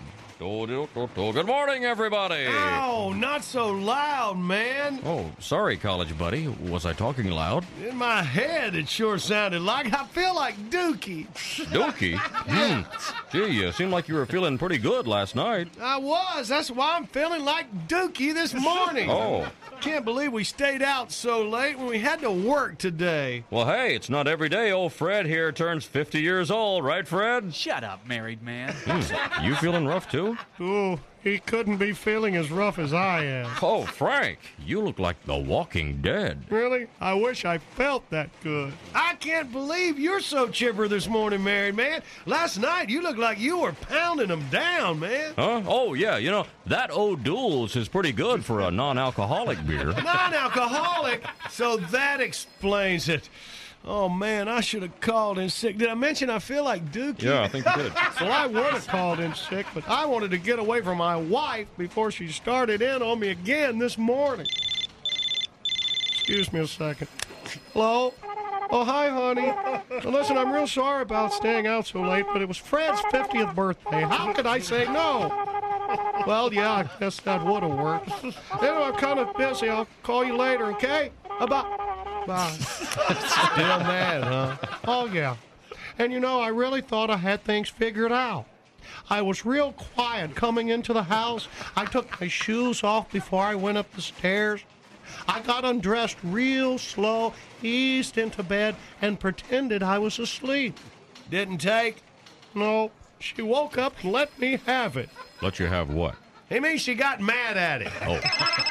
Good morning, everybody. Oh, not so loud, man. Oh, sorry, college buddy. Was I talking loud? In my head, it sure sounded like I feel like Dookie. Dookie? Hmm. Gee, you seemed like you were feeling pretty good last night. I was. That's why I'm feeling like Dookie this morning. Oh. Can't believe we stayed out so late when we had to work today. Well, hey, it's not every day old Fred here turns fifty years old, right, Fred? Shut up, married man. Hmm. You feeling rough, too? Oh, he couldn't be feeling as rough as I am. Oh, Frank, you look like the Walking Dead. Really? I wish I felt that good. I can't believe you're so chipper this morning, married man. Last night, you looked like you were pounding them down, man. Huh? Oh, yeah, you know, that O'Doul's is pretty good for a non-alcoholic beer. Non-alcoholic? So that explains it. Oh, man, I should have called in sick. Did I mention I feel like Dookie? Yeah, I think you did. Well, I would have called in sick, but I wanted to get away from my wife before she started in on me again this morning. Excuse me a second. Hello? Oh, hi, honey. Now, listen, I'm real sorry about staying out so late, but it was Fred's fiftieth birthday. How could I say no? Well, yeah, I guess that would have worked. Anyway, I'm kind of busy. I'll call you later, okay? About... Bye. Still mad, huh? Oh, yeah. And you know, I really thought I had things figured out. I was real quiet coming into the house. I took my shoes off before I went up the stairs. I got undressed real slow, eased into bed, and pretended I was asleep. Didn't take? No. She woke up and let me have it. Let you have what? It means she got mad at it. Oh.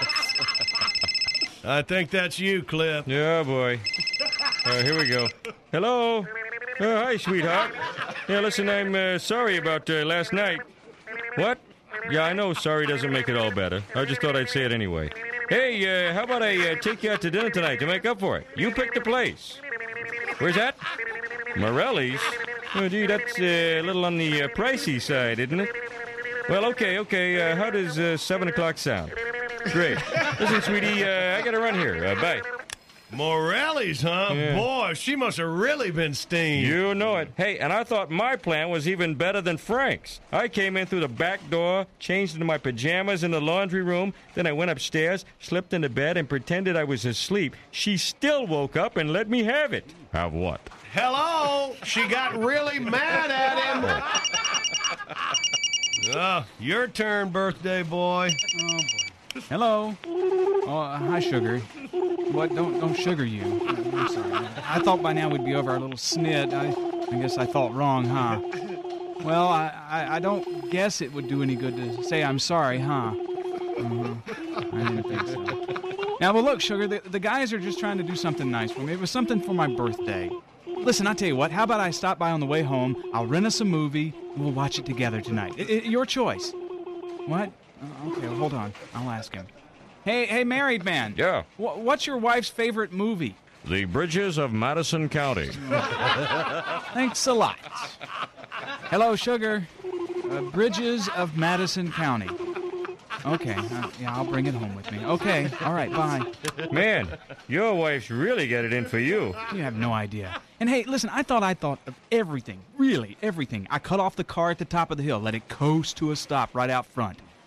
I think that's you, Cliff. Yeah, boy. Uh, here we go. Hello. Oh, hi, sweetheart. Yeah, listen, I'm uh, sorry about uh, last night. What? Yeah, I know sorry doesn't make it all better. I just thought I'd say it anyway. Hey, uh, how about I uh, take you out to dinner tonight to make up for it? You pick the place. Where's that? Morelli's? Oh, gee, that's uh, a little on the uh, pricey side, isn't it? Well, okay, okay. Uh, how does uh, seven o'clock sound? Great. Listen, sweetie, uh, I gotta run here. Uh, bye. Morelli's, huh? Yeah. Boy, she must have really been steamed. You know it. Hey, and I thought my plan was even better than Frank's. I came in through the back door, changed into my pajamas in the laundry room, then I went upstairs, slipped into bed, and pretended I was asleep. She still woke up and let me have it. Have what? Hello? She got really mad at him. Oh, your turn, birthday boy. Oh, boy. Hello. Oh, uh, hi, Sugar. What? Don't don't sugar you. I'm sorry. I thought by now we'd be over our little snit. I, I guess I thought wrong, huh? Well, I, I, I don't guess it would do any good to say I'm sorry, huh? Mm-hmm. I didn't think so. Now, but look, Sugar, the, the guys are just trying to do something nice for me. It was something for my birthday. Listen, I'll tell you what. How about I stop by on the way home, I'll rent us a movie, and we'll watch it together tonight. I, I, your choice. What? Uh, okay, well, hold on. I'll ask him. Hey, hey, married man. Yeah. W- what's your wife's favorite movie? The Bridges of Madison County. Thanks a lot. Hello, Sugar. Uh, Bridges of Madison County. Okay, uh, yeah, I'll bring it home with me. Okay, all right, bye. Man, your wife's really got it in for you. You have no idea. And hey, listen, I thought I thought of everything, really everything. I cut off the car at the top of the hill, let it coast to a stop right out front.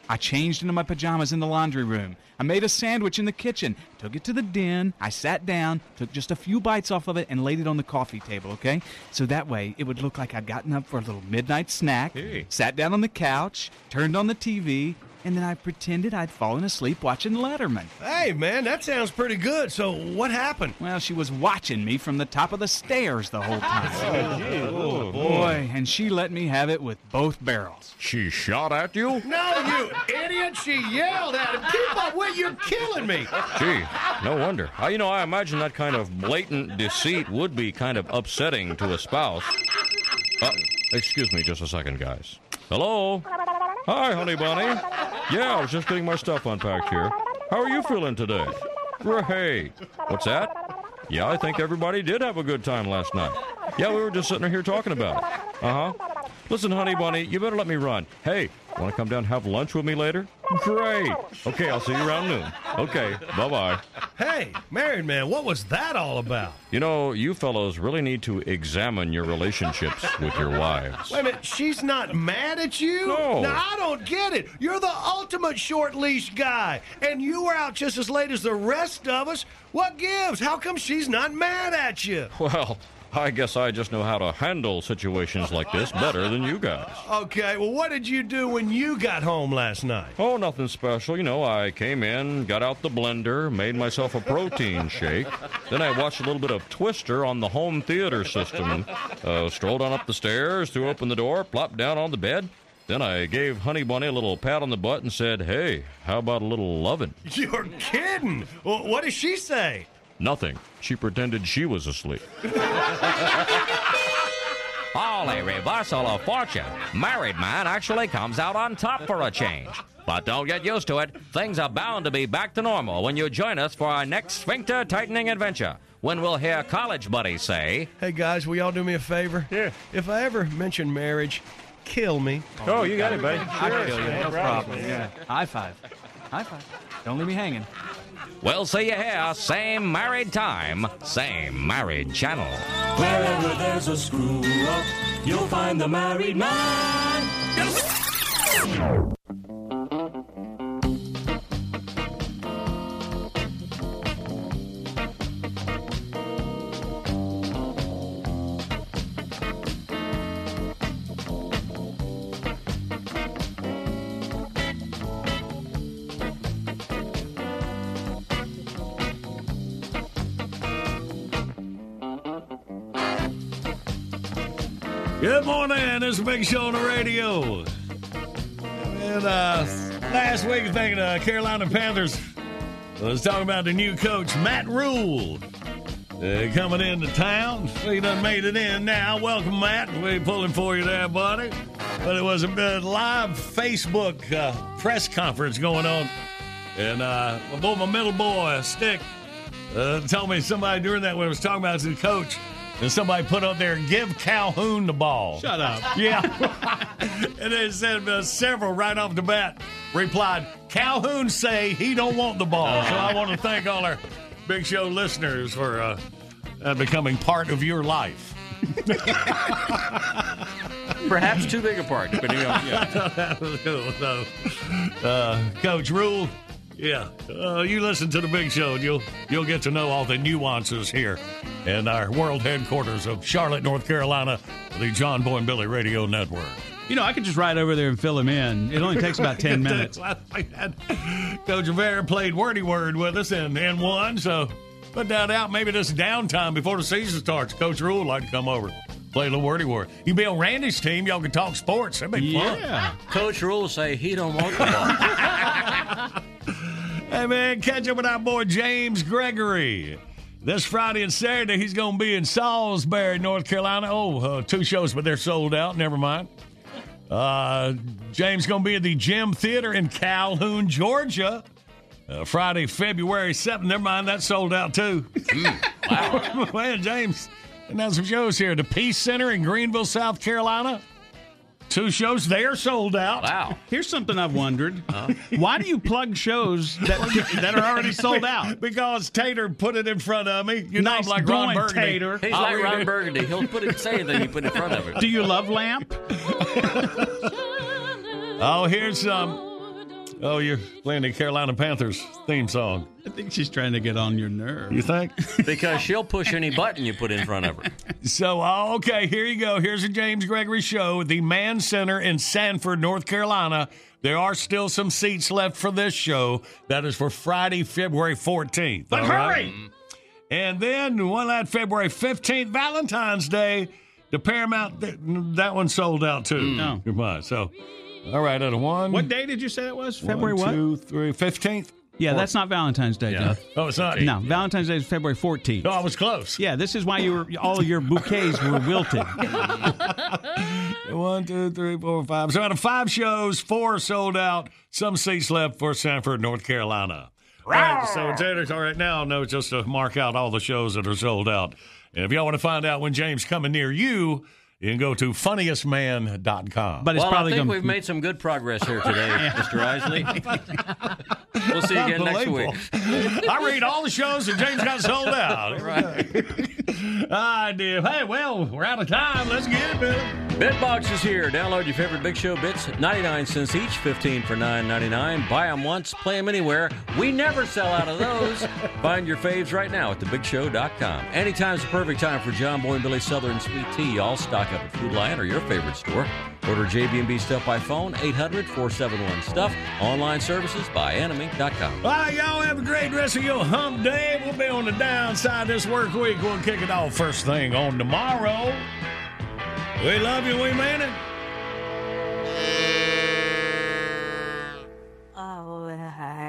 I changed into my pajamas in the laundry room. I made a sandwich in the kitchen, took it to the den. I sat down, took just a few bites off of it, and laid it on the coffee table, okay? So that way it would look like I'd gotten up for a little midnight snack, Hey. sat down on the couch, turned on the T V, and then I pretended I'd fallen asleep watching Letterman. Hey, man, that sounds pretty good. So what happened? Well, she was watching me from the top of the stairs the whole time. Oh, gee. Oh, boy, and she let me have it with both barrels. She shot at you? No, you idiot. She yelled at him. Keep up with You're killing me. Gee, no wonder. Uh, you know, I imagine that kind of blatant deceit would be kind of upsetting to a spouse. Uh, excuse me just a second, guys. Hello? Hi, honey bunny. Yeah, I was just getting my stuff unpacked here. How are you feeling today? Great. What's that? Yeah, I think everybody did have a good time last night. Yeah, we were just sitting here talking about it. Uh-huh. Listen, honey bunny, you better let me run. Hey, want to come down and have lunch with me later? Great. Okay, I'll see you around noon. Okay, bye-bye. Hey, married man, what was that all about? You know, you fellows really need to examine your relationships with your wives. Wait a minute, she's not mad at you? No. Now, I don't get it. You're the ultimate short leash guy, and you were out just as late as the rest of us. What gives? How come she's not mad at you? Well, I guess I just know how to handle situations like this better than you guys. Okay, well, what did you do when you got home last night? Oh, nothing special. You know, I came in, got out the blender, made myself a protein shake. Then I watched a little bit of Twister on the home theater system. Uh, strolled on up the stairs, threw open the door, plopped down on the bed. Then I gave Honey Bunny a little pat on the butt and said, hey, how about a little lovin'? You're kidding. Well, what did she say? Nothing. She pretended she was asleep. Holy reversal of fortune. Married man actually comes out on top for a change. But don't get used to it. Things are bound to be back to normal when you join us for our next sphincter tightening adventure, when we'll hear college buddies say, Hey, guys, will y'all do me a favor? Yeah. If I ever mention marriage, kill me. Oh, you got it, buddy. I'll kill you, no problem. Yeah. High five. High five. Don't leave me hanging. We'll see you here, same married time, same married channel. Wherever there's a screw up, you'll find the married man. Good morning. This is a big show on the radio. And uh, last week, I think the Carolina Panthers was talking about the new coach, Matt Rule, uh, coming into town. He done made it in now. Welcome, Matt. We pulling for you there, buddy. But it was a bit live Facebook uh, press conference going on. And uh, my boy, my middle boy, Stick, uh, told me somebody during that when I was talking about the coach, and somebody put up there, give Calhoun the ball. Shut up. Yeah. And they said uh, several right off the bat replied, Calhoun say he don't want the ball. So I want to thank all our Big Show listeners for uh, uh, becoming part of your life. Perhaps too big a part, depending on I thought that was cool. So, uh, Coach Rule, yeah, uh, you listen to the Big Show, and you'll you'll get to know all the nuances here in our world headquarters of Charlotte, North Carolina, the John Boy and Billy Radio Network. You know, I could just ride over there and fill him in. It only takes about ten minutes. Coach Rivera played Wordy Word with us and, and won, so put that out. Maybe this downtime before the season starts. Coach Rule would like to come over, play a little Wordy Word. You be on Randy's team, y'all can talk sports. That'd be fun. Yeah. Coach Rule say he don't want the ball. Hey, man, catch up with our boy James Gregory. This Friday and Saturday, he's going to be in Salisbury, North Carolina. Oh, uh, two shows, but they're sold out. Never mind. Uh, James going to be at the Gym Theater in Calhoun, Georgia. Uh, Friday, February seventh. Never mind, that's sold out, too. Mm, wow. Man, James, and some shows here. The Peace Center in Greenville, South Carolina. Two shows there sold out. Wow. Here's something I've wondered. Uh, Why do you plug shows that that are already sold out? Because Tater put it in front of me. You nice know I'm like going, Ron Burgundy. Tater. He's I'll like Ron it. Burgundy. He'll put it, say anything you put in front of him. Do you love Lamp? Oh, here's some. Oh, you're playing the Carolina Panthers theme song. I think she's trying to get on your nerve. You think? Because she'll push any button you put in front of her. So, uh, okay, here you go. Here's the James Gregory Show, the Mann Center in Sanford, North Carolina. There are still some seats left for this show. That is for Friday, February fourteenth. But all hurry! right? And then one that February fifteenth, Valentine's Day, the Paramount, th- that one sold out too. No. Goodbye. So, all right, at a one. What day did you say it was? February one, what? two, three, fifteenth? Yeah, that's not Valentine's Day, Yeah. Jeff. Oh, it's not? No, Valentine's Day is February fourteenth. No, I was close. Yeah, this is why you were all of your bouquets were wilted. One, two, three, four, five. So out of five shows, four sold out. Some seats left for Sanford, North Carolina. All right, so it's all right now. No, just to mark out all the shows that are sold out. And if y'all want to find out when James coming near you, you can go to funniest man dot com. But it's well, probably I think gonna... we've made some good progress here today, Mister Isley. We'll see you again next week. I read all the shows that James got sold out. Right. I did. Hey, well, we're out of time. Let's get it, Billy. Bitbox is here. Download your favorite Big Show bits, ninety-nine cents each, fifteen for nine ninety-nine. Buy them once, play them anywhere. We never sell out of those. Find your faves right now at the big show dot com. Anytime's the perfect time for John Boy and Billy Southern Sweet Tea. Y'all stock up at Food Lion or your favorite store. Order J B and B stuff by phone, eight hundred, four seven one, STUFF. Online services by animink dot com. All right, y'all have a great rest of your hump day. We'll be on the downside this work week. We'll kick it off first thing on tomorrow. We love you, we mean it.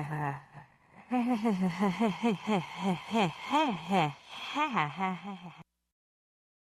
Oh.